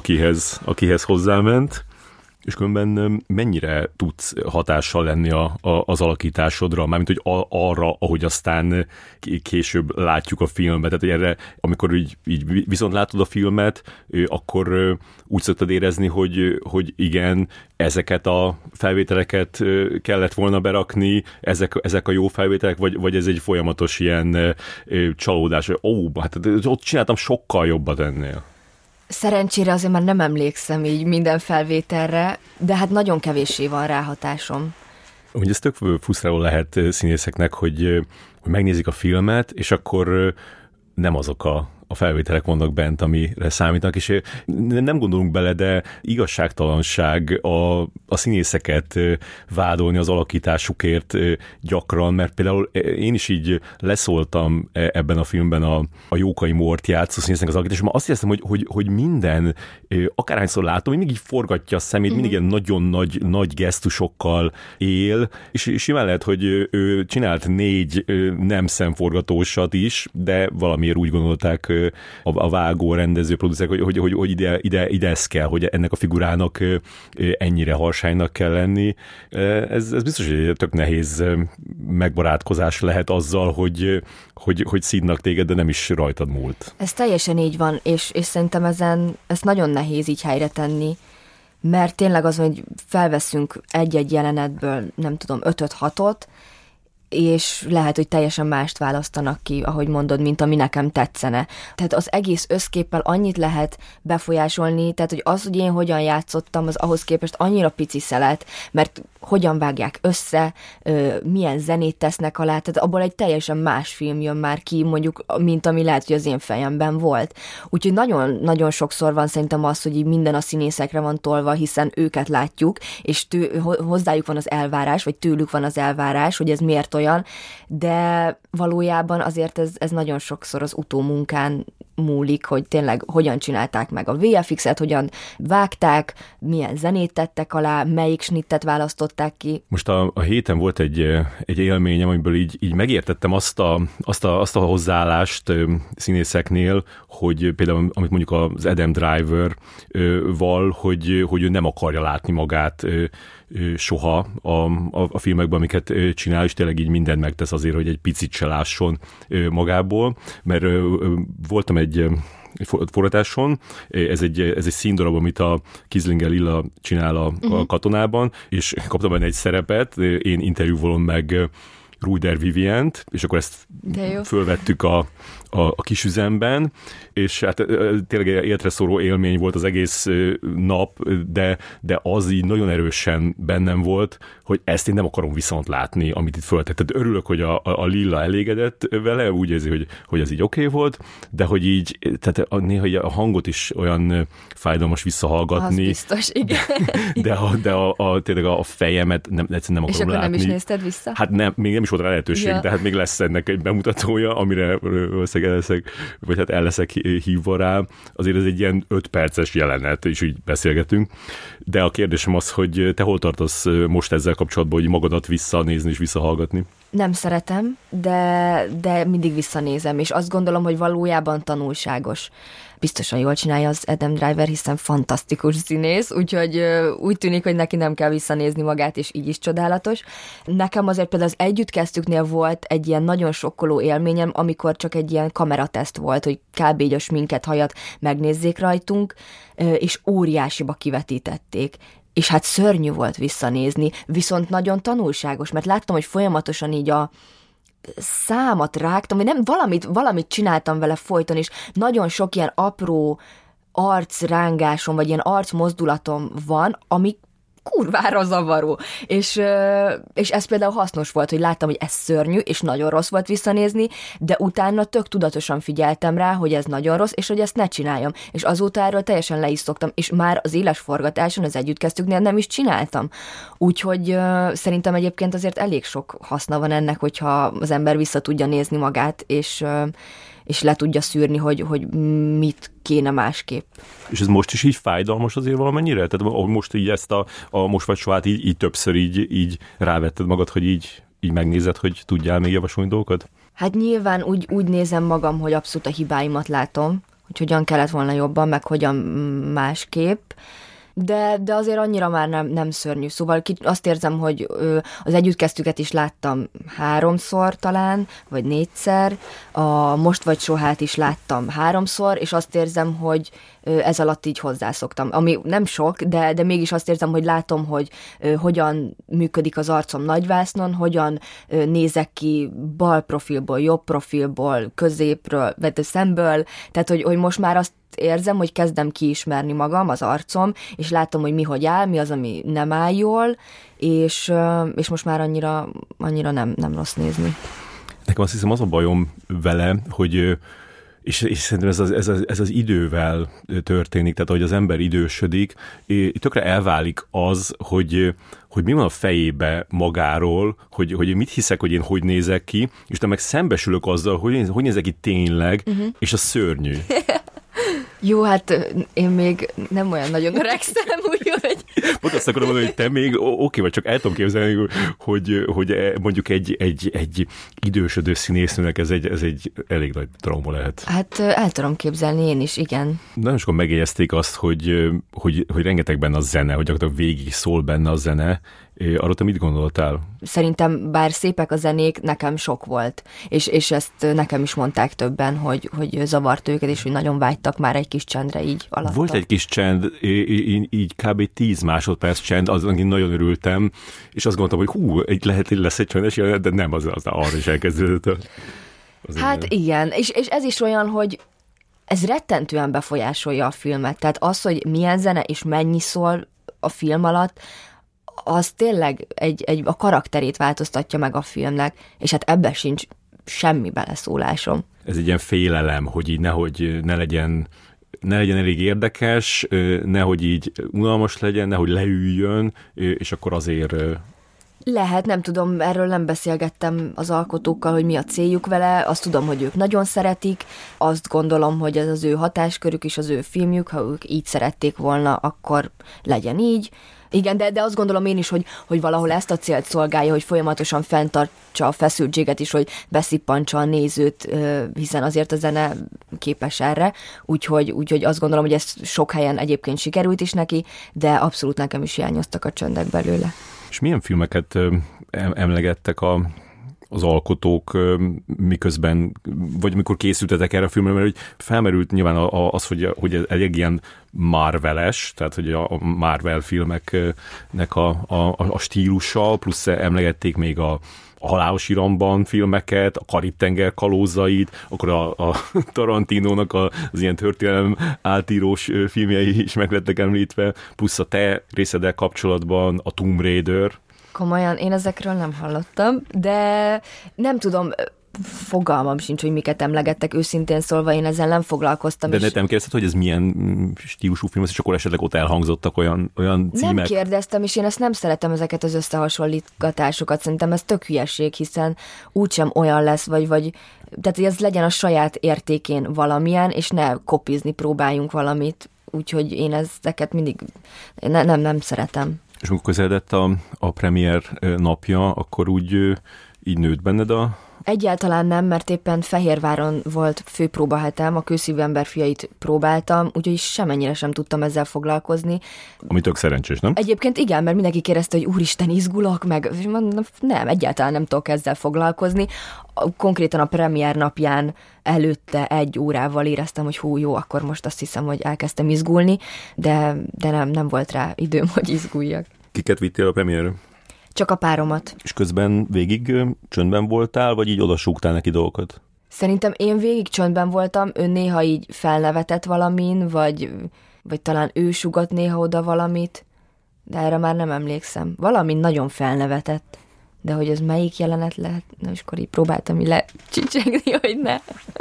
akihez hozzáment. És különben mennyire tudsz hatással lenni az alakításodra, mármint hogy arra, ahogy aztán később látjuk a filmet, tehát hogy erre, amikor így viszont látod a filmet, akkor úgy szoktad érezni, hogy igen, ezeket a felvételeket kellett volna berakni, ezek a jó felvételek, vagy ez egy folyamatos ilyen csalódás, hát ott csináltam sokkal jobbat ennél. Szerencsére azért már nem emlékszem így minden felvételre, de hát nagyon kevéssé van ráhatásom. Ugye ez tök frusztráló lehet színészeknek, hogy megnézik a filmet, és akkor nem azok a felvételek vannak bent, amire számítanak, és nem gondolunk bele, de igazságtalanság a színészeket vádolni az alakításukért gyakran, mert például én is így leszóltam ebben a filmben a Jókai Mort játszó színésznek az alakításban, azt éreztem, hogy minden, akárhányszor látom, hogy mindig így forgatja a szemét, mindig ilyen nagyon nagy gesztusokkal él, és simán lehet, hogy ő csinált 4 nem szemforgatósat is, de valamiért úgy gondolták a vágó, rendező, producerek, hogy ide ez kell, hogy ennek a figurának ennyire harsánynak kell lenni. Ez biztos, hogy tök nehéz megbarátkozás lehet azzal, hogy szídnak téged, de nem is rajtad múlt. Ez teljesen így van, és szerintem ezt nagyon nehéz így helyre tenni, mert tényleg az, hogy felveszünk egy-egy jelenetből, nem tudom, 5-6-ot, és lehet, hogy teljesen mást választanak ki, ahogy mondod, mint ami nekem tetszene. Tehát az egész összképpel annyit lehet befolyásolni, tehát hogy az, hogy én hogyan játszottam, az ahhoz képest annyira pici szelet, mert hogyan vágják össze, milyen zenét tesznek alá, tehát abból egy teljesen más film jön már ki, mondjuk, mint ami lehet, hogy az én fejemben volt. Úgyhogy nagyon-nagyon sokszor van szerintem az, hogy így minden a színészekre van tolva, hiszen őket látjuk, és hozzájuk van az elvárás, vagy tőlük van az elvárás, hogy ez miért olyan, de valójában azért ez nagyon sokszor az utómunkán múlik, hogy tényleg hogyan csinálták meg a VFX-et, hogyan vágták, milyen zenét tettek alá, melyik snittet választották ki. Most a héten volt egy élményem, amiből így megértettem azt a hozzáállást színészeknél, hogy például, amit mondjuk az Adam Driver-val, hogy ő nem akarja látni magát soha a filmekben, amiket csinál, és tényleg így mindent megtesz azért, hogy egy picit se lásson magából, mert voltam egy forgatáson, ez egy színdarab, amit a Kislinger Lilla csinál a Katonában, és kaptam benne egy szerepet, én interjúvolom meg Ruder Vivient, és akkor ezt fölvettük a kisüzemben, és hát tényleg életre szóró élmény volt az egész nap, de az így nagyon erősen bennem volt, hogy ezt én nem akarom viszont látni, amit itt föltett. Tehát örülök, hogy a Lilla elégedett vele, úgy érzi, hogy ez így oké volt, de hogy így, tehát néha a hangot is olyan fájdalmas visszahallgatni. Az biztos, igen. De tényleg a fejemet egyszerűen nem akarom látni. És akkor nem is nézted vissza? Hát nem, még nem is volt rá lehetőség, ja. De hát még lesz ennek egy bemutatója, amire el leszek hívva rá. Azért ez egy ilyen 5 perces jelenet, és így beszélgetünk. De a kérdésem az, hogy te hol tartasz most ezzel kapcsolatban, hogy magadat visszanézni és visszahallgatni? Nem szeretem, de mindig visszanézem, és azt gondolom, hogy valójában tanulságos. Biztosan jól csinálja az Adam Driver, hiszen fantasztikus színész, úgyhogy úgy tűnik, hogy neki nem kell visszanézni magát, és így is csodálatos. Nekem azért például az Együttkezdtüknél volt egy ilyen nagyon sokkoló élményem, amikor csak egy ilyen kamerateszt volt, hogy kb. Így a sminket, hajat megnézzék rajtunk, és óriásiba kivetítették. És hát szörnyű volt visszanézni, viszont nagyon tanulságos, mert láttam, hogy folyamatosan így a számat rágtam, vagy nem, valamit csináltam vele folyton, és nagyon sok ilyen apró arcrángásom, vagy ilyen arcmozdulatom van, ami kurvára zavaró. És ez például hasznos volt, hogy láttam, hogy ez szörnyű, és nagyon rossz volt visszanézni, de utána tök tudatosan figyeltem rá, hogy ez nagyon rossz, és hogy ezt ne csináljam. És azóta erről teljesen le is szoktam, és már az éles forgatáson, az Együttkezdtüknél nem is csináltam. Úgyhogy szerintem egyébként azért elég sok haszna van ennek, hogyha az ember vissza tudja nézni magát, és le tudja szűrni, hogy mit kéne másképp. És ez most is így fájdalmas azért valamennyire? Tehát ahogy most így ezt a Most vagy sohát így többször így rávetted magad, hogy így megnézed, hogy tudjál még javasolni dolgokat? Hát nyilván úgy nézem magam, hogy abszolút a hibáimat látom, hogy hogyan kellett volna jobban, meg hogyan másképp, de azért annyira már nem szörnyű. Szóval azt érzem, hogy az Együttkezdtüket is láttam 3-szor talán, vagy 4-szer, a Most vagy sohát is láttam 3-szor, és azt érzem, hogy ez alatt így hozzászoktam. Ami nem sok, de mégis azt érzem, hogy látom, hogy hogyan működik az arcom nagyvásznon, hogyan nézek ki bal profilból, jobb profilból, középről, vagy szemből, tehát hogy most már azt érzem, hogy kezdem kiismerni magam, az arcom, és látom, hogy mi hogy áll, mi az, ami nem áll jól, és most már annyira nem rossz nézni. Nekem azt hiszem, az a bajom vele, hogy és szerintem ez az idővel történik, tehát ahogy az ember idősödik, tökre elválik az, hogy mi van a fejébe magáról, hogy mit hiszek, hogy én hogy nézek ki, és te meg szembesülök azzal, hogy nézek ki tényleg, és az szörnyű. Jó, hát én még nem olyan nagyon öregszem, úgyhogy... Pont azt akarom mondani, hogy te még oké, vagy csak el tudom képzelni, hogy mondjuk egy idősödő színésznőnek ez egy elég nagy trauma lehet. Hát el tudom képzelni én is, igen. Nagyon sokan megjegyezték azt, hogy rengeteg benne a zene, hogy gyakorlatilag végig szól benne a zene, Arról te mit gondoltál? Szerintem bár szépek a zenék, nekem sok volt. És ezt nekem is mondták többen, hogy zavart őket, és hogy nagyon vágytak már egy kis csendre így alatta. Volt egy kis csend, így kb. 10 másodperc csend, azon én nagyon örültem, és azt gondoltam, hogy lesz egy csendes jelenet, de nem, az arra is elkezdődött. Hát igen, és ez is olyan, hogy ez rettentően befolyásolja a filmet. Tehát az, hogy milyen zene és mennyi szól a film alatt, az tényleg a karakterét változtatja meg a filmnek, és hát ebben sincs semmi beleszólásom. Ez egy ilyen félelem, hogy így ne legyen elég érdekes, nehogy így unalmas legyen, nehogy leüljön, és akkor azért... Lehet, nem tudom, erről nem beszélgettem az alkotókkal, hogy mi a céljuk vele, azt tudom, hogy ők nagyon szeretik, azt gondolom, hogy ez az ő hatáskörük és az ő filmjük, ha ők így szerették volna, akkor legyen így. Igen, de azt gondolom én is, hogy valahol ezt a célt szolgálja, hogy folyamatosan fenntartsa a feszültséget is, hogy beszippantsa a nézőt, hiszen azért a zene képes erre, úgyhogy azt gondolom, hogy ez sok helyen egyébként sikerült is neki, de abszolút nekem is hiányoztak a csöndek belőle. És milyen filmeket emlegettek az alkotók, miközben, vagy mikor készültetek erre a filmre, mert hogy felmerült nyilván az, hogy ez egy ilyen Marvel-es, tehát hogy a Marvel filmeknek a stílussal, plusz emlegették még a Halálos Iramban filmeket, a Karib-tenger kalózait, akkor a Tarantinónak az ilyen történelem átírós filmjei is meg lettek említve, plusz a te részeddel kapcsolatban a Tomb Raider. Komolyan, én ezekről nem hallottam, de nem tudom, fogalmam sincs, hogy miket emlegettek, őszintén szólva, én ezzel nem foglalkoztam. De nem kérdezted, hogy ez milyen stílusú film, és akkor esetleg ott elhangzottak olyan címek? Nem kérdeztem, és én ezt nem szeretem, ezeket az összehasonlítgatásokat, szerintem ez tök hülyeség, hiszen úgysem olyan lesz, vagy tehát hogy ez legyen a saját értékén valamilyen, és ne kopizni próbáljunk valamit, úgyhogy én ezeket mindig nem szeretem. És amikor közeledett a premier napja, akkor úgy így nőtt benned a... Egyáltalán nem, mert éppen Fehérváron volt főpróbahetem, a Kőszívű ember fiait próbáltam, úgyhogy semennyire sem tudtam ezzel foglalkozni. Ami tök szerencsés, nem? Egyébként igen, mert mindenki kérdezte, hogy úristen, izgulok, meg nem, egyáltalán nem tudok ezzel foglalkozni. Konkrétan a premier napján előtte 1 órával éreztem, hogy jó, akkor most azt hiszem, hogy elkezdtem izgulni, de nem volt rá időm, hogy izguljak. Kiket vittél a premierre? Csak a páromat. És közben végig csöndben voltál, vagy így odasúgtál neki dolgokat? Szerintem én végig csöndben voltam, ő néha így felnevetett valamin, vagy talán ő sugott néha oda valamit, de erre már nem emlékszem. Valamin nagyon felnevetett, de hogy ez melyik jelenet lehet, na és akkor így próbáltam így lecsicsegni, hogy ne.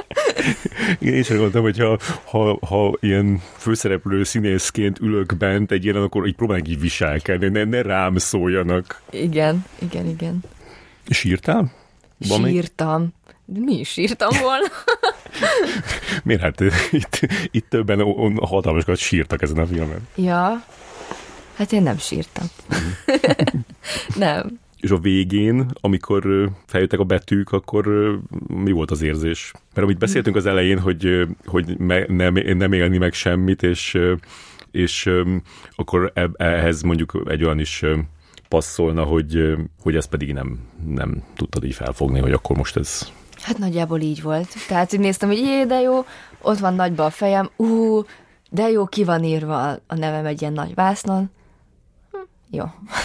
Igen, én sem gondoltam, hogy ha ilyen főszereplő színészként ülök bent egy ilyen, akkor így próbálják így viselkedni, ne rám szóljanak. Igen. Sírtál? Sírtam. Mi is sírtam volna? Miért? Hát itt többen hatalmasokat sírtak ezen a filmen. Ja, hát én nem sírtam. Nem. És a végén, amikor feljöttek a betűk, akkor mi volt az érzés? Mert amit beszéltünk az elején, hogy nem élni meg semmit, és akkor ehhez mondjuk egy olyan is passzolna, hogy ezt pedig nem tudtad így felfogni, hogy akkor most ez... Hát nagyjából így volt. Tehát úgy néztem, hogy de jó, ott van nagyba a fejem, de jó, ki van írva a nevem egy ilyen nagy vásznon. Jó.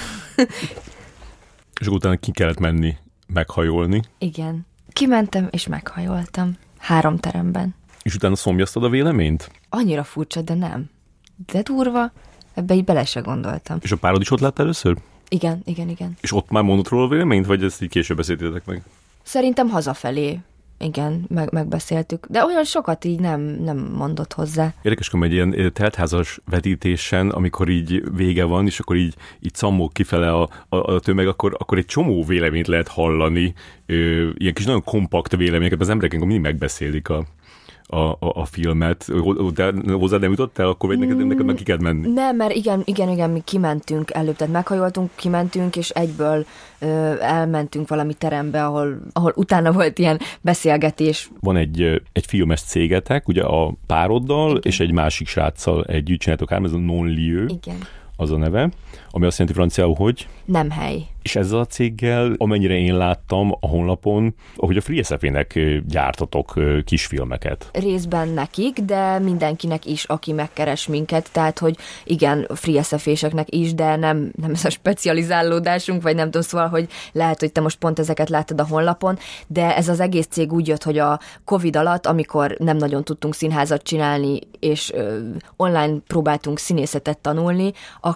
És utána ki kellett menni, meghajolni. Igen. Kimentem és meghajoltam. 3 teremben. És utána szomjaztad a véleményt? Annyira furcsa, de nem. De durva, ebbe így bele se gondoltam. És a párod is ott látta először? Igen. És ott már mondott róla a véleményt, vagy ezt így később beszéltétek meg? Szerintem hazafelé. Igen, megbeszéltük. De olyan sokat így nem mondott hozzá. Érdekes, hogy egy ilyen teltházas vetítésen, amikor így vége van, és akkor így cammog kifele a tömeg, akkor egy csomó véleményt lehet hallani. Ilyen kis nagyon kompakt véleményeket, az emberek mindig megbeszélik a filmet. De hozzá nem jutott el, akkor neked meg ki kell menni. Nem, mert igen, mi kimentünk előbb, tehát meghajoltunk, kimentünk, és egyből elmentünk valami terembe, ahol utána volt ilyen beszélgetés. Van egy filmes cégetek, ugye a pároddal, igen. És egy másik sráccal együtt csináltok ám, ez a Non-Lieu, igen. Az a neve, ami azt jelenti franciául, hogy... Nem hely. És ezzel a céggel, amennyire én láttam a honlapon, ahogy a FreeSFA-nek gyártatok kisfilmeket. Részben nekik, de mindenkinek is, aki megkeres minket, tehát, hogy igen, FreeSFA-seknek is, de nem ez a specializálódásunk, vagy nem tudom, szóval, hogy lehet, hogy te most pont ezeket láttad a honlapon, de ez az egész cég úgy jött, hogy a Covid alatt, amikor nem nagyon tudtunk színházat csinálni, és online próbáltunk színészetet tanulni,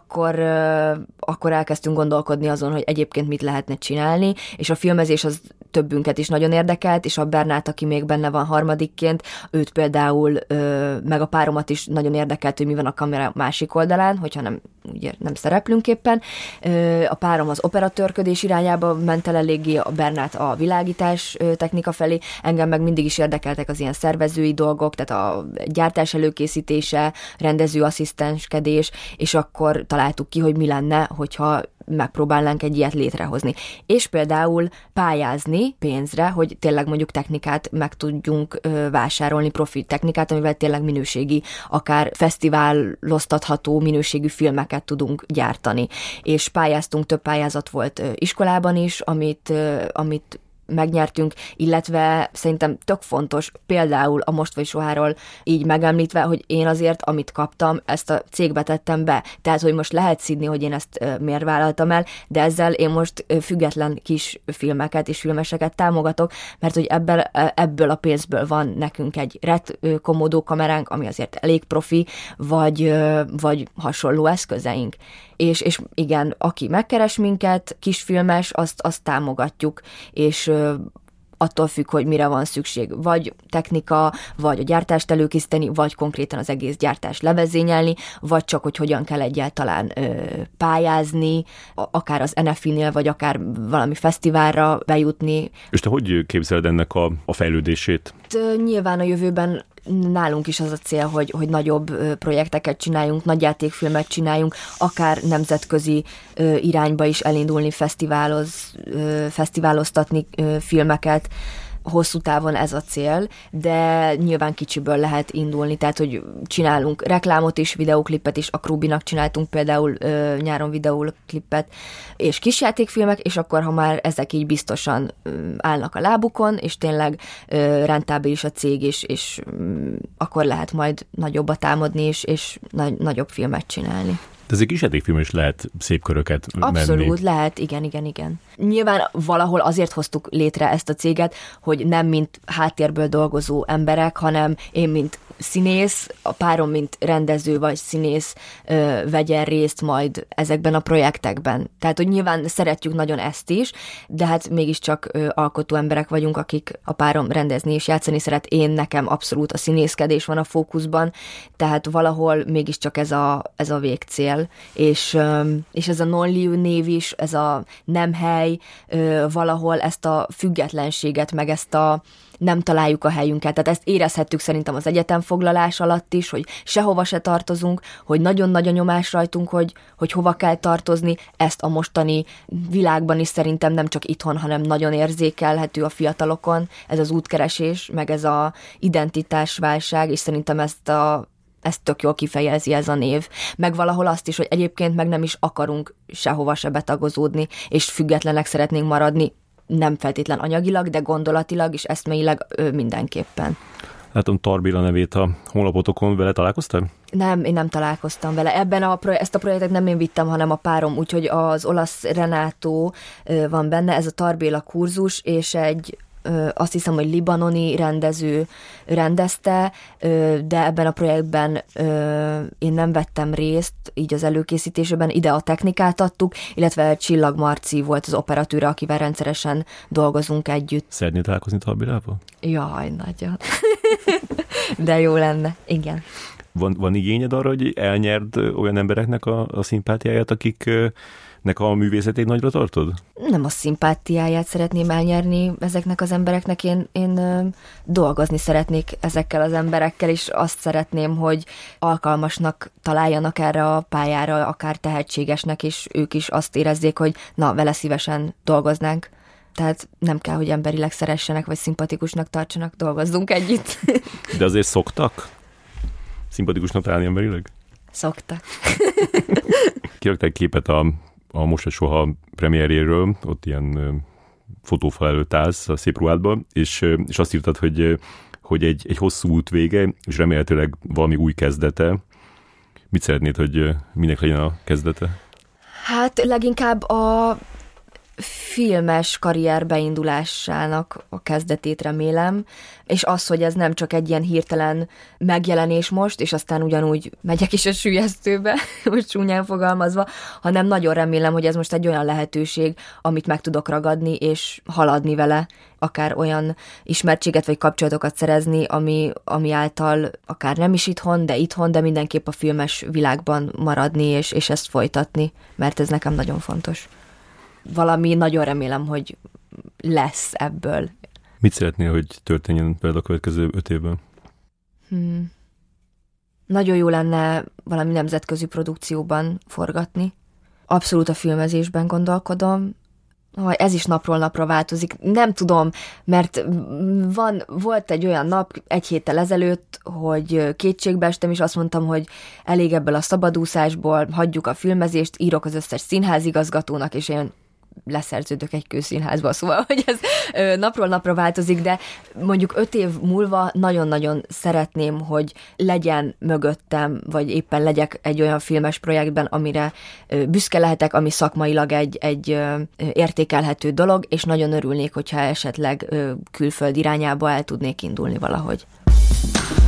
akkor elkezdtünk gondolkodni azon, hogy egyébként mit lehetne csinálni, és a filmezés az többünket is nagyon érdekelt, és a Bernát, aki még benne van harmadikként, őt például, meg a páromat is nagyon érdekelt, hogy mi van a kamera másik oldalán, hogyha nem szereplünk éppen. A párom az operatőrködés irányába ment el eléggé, a Bernát a világítás technika felé, engem meg mindig is érdekeltek az ilyen szervezői dolgok, tehát a gyártás előkészítése, rendezőasszisztenskedés, és akkor találtuk ki, hogy mi lenne, hogyha megpróbálnánk egy ilyet létrehozni. És például pályázni pénzre, hogy tényleg mondjuk technikát meg tudjunk vásárolni, profi technikát, amivel tényleg minőségi, akár fesztiváloztatható minőségű filmeket tudunk gyártani. És pályáztunk, több pályázat volt iskolában is, amit megnyertünk, illetve szerintem tök fontos, például a Most vagy Soháról így megemlítve, hogy én azért, amit kaptam, ezt a cégbe tettem be. Tehát, hogy most lehet szidni, hogy én ezt miért vállaltam el, de ezzel én most független kis filmeket és filmeseket támogatok, mert hogy ebből a pénzből van nekünk egy RED Komodo kameránk, ami azért elég profi, vagy hasonló eszközeink. És igen, aki megkeres minket, kisfilmes, azt támogatjuk, és attól függ, hogy mire van szükség. Vagy technika, vagy a gyártást előkészíteni, vagy konkrétan az egész gyártást levezényelni, vagy csak, hogy hogyan kell egyáltalán pályázni, akár az NFI-nél, vagy akár valami fesztiválra bejutni. És te hogy képzeled ennek a fejlődését? Nyilván a jövőben nálunk is az a cél, hogy nagyobb projekteket csináljunk, nagyjátékfilmet csináljunk, akár nemzetközi irányba is elindulni, fesztiváloztatni filmeket. Hosszú távon ez a cél, de nyilván kicsiből lehet indulni, tehát, hogy csinálunk reklámot is, videóklipet is, a Krubinak csináltunk például nyáron videóklipet, és kisjátékfilmek, és akkor, ha már ezek így biztosan állnak a lábukon, és tényleg rentábilis a cég is, és akkor lehet majd nagyobbat támadni és nagyobb filmet csinálni. De ez egy kisjátékfilm is lehet szép köröket menni. Abszolút, lehet, igen. Nyilván valahol azért hoztuk létre ezt a céget, hogy nem mint háttérből dolgozó emberek, hanem én, mint színész, a párom, mint rendező vagy színész vegyen részt majd ezekben a projektekben. Tehát, hogy nyilván szeretjük nagyon ezt is, de hát mégiscsak alkotó emberek vagyunk, akik a párom rendezni és játszani szeret. Nekem abszolút a színészkedés van a fókuszban, tehát valahol mégiscsak ez a végcél. És ez a non-liu név is, ez a nem hely, valahol ezt a függetlenséget, meg ezt a nem találjuk a helyünket. Tehát ezt érezhettük szerintem az egyetemfoglalás alatt is, hogy sehova se tartozunk, hogy nagyon nagy a nyomás rajtunk, hogy hova kell tartozni. Ezt a mostani világban is szerintem nem csak itthon, hanem nagyon érzékelhető a fiatalokon. Ez az útkeresés, meg ez a identitásválság, és szerintem ezt tök jól kifejezi ez a név. Meg valahol azt is, hogy egyébként meg nem is akarunk sehova se betagozódni, és függetlenek szeretnénk maradni, nem feltétlen anyagilag, de gondolatilag és eszmeileg mindenképpen. Látom Tarbéla nevét a honlapotokon, vele találkoztál? Nem, én nem találkoztam vele. Ezt a projektet nem én vittem, hanem a párom, úgyhogy az olasz Renato van benne, ez a Tarbéla kurzus, és azt hiszem, hogy libanoni rendező rendezte, de ebben a projektben én nem vettem részt, így az előkészítésében, ide a technikát adtuk, illetve Csillag Marci volt az operatőre, akivel rendszeresen dolgozunk együtt. Szeretnél találkozni Tarbélával? Jaj, nagyon. De jó lenne, igen. Van igényed arra, hogy elnyerd olyan embereknek a szimpátiáját, akiknek a művészetét nagyra tartod? Nem a szimpátiáját szeretném elnyerni ezeknek az embereknek, én dolgozni szeretnék ezekkel az emberekkel, és azt szeretném, hogy alkalmasnak találjanak erre a pályára, akár tehetségesnek, és ők is azt érezzék, hogy na, vele szívesen dolgoznánk. Tehát nem kell, hogy emberileg szeressenek, vagy szimpatikusnak tartsanak, dolgozzunk együtt. De azért szoktak szimpatikusnak találni emberileg? Szoktak. Kirakták képet a a Most vagy soha premierjéről, ott ilyen fotófal előtt állsz a szép ruhádban, és azt írtad, hogy egy hosszú út vége, és remélhetőleg valami új kezdete. Mit szeretnéd, hogy minek legyen a kezdete? Hát leginkább a filmes karrier beindulásának a kezdetét remélem, és az, hogy ez nem csak egy ilyen hirtelen megjelenés most, és aztán ugyanúgy megyek is a süllyesztőbe, most csúnyán fogalmazva, hanem nagyon remélem, hogy ez most egy olyan lehetőség, amit meg tudok ragadni, és haladni vele, akár olyan ismertséget vagy kapcsolatokat szerezni, ami által akár nem is itthon, de mindenképp a filmes világban maradni, és ezt folytatni, mert ez nekem nagyon fontos. Valami nagyon remélem, hogy lesz ebből. Mit szeretnél, hogy történjen például a következő 5 évben? Nagyon jó lenne valami nemzetközi produkcióban forgatni. Abszolút a filmezésben gondolkodom. Ez is napról napra változik. Nem tudom, mert volt egy olyan nap 1 héttel ezelőtt, hogy kétségbe estem, és azt mondtam, hogy elég ebből a szabadúszásból, hagyjuk a filmezést, írok az összes színházigazgatónak, és én leszerződök egy kőszínházba, szóval, hogy ez napról napra változik, de mondjuk 5 év múlva nagyon-nagyon szeretném, hogy legyen mögöttem, vagy éppen legyek egy olyan filmes projektben, amire büszke lehetek, ami szakmailag egy értékelhető dolog, és nagyon örülnék, hogyha esetleg külföld irányába el tudnék indulni valahogy.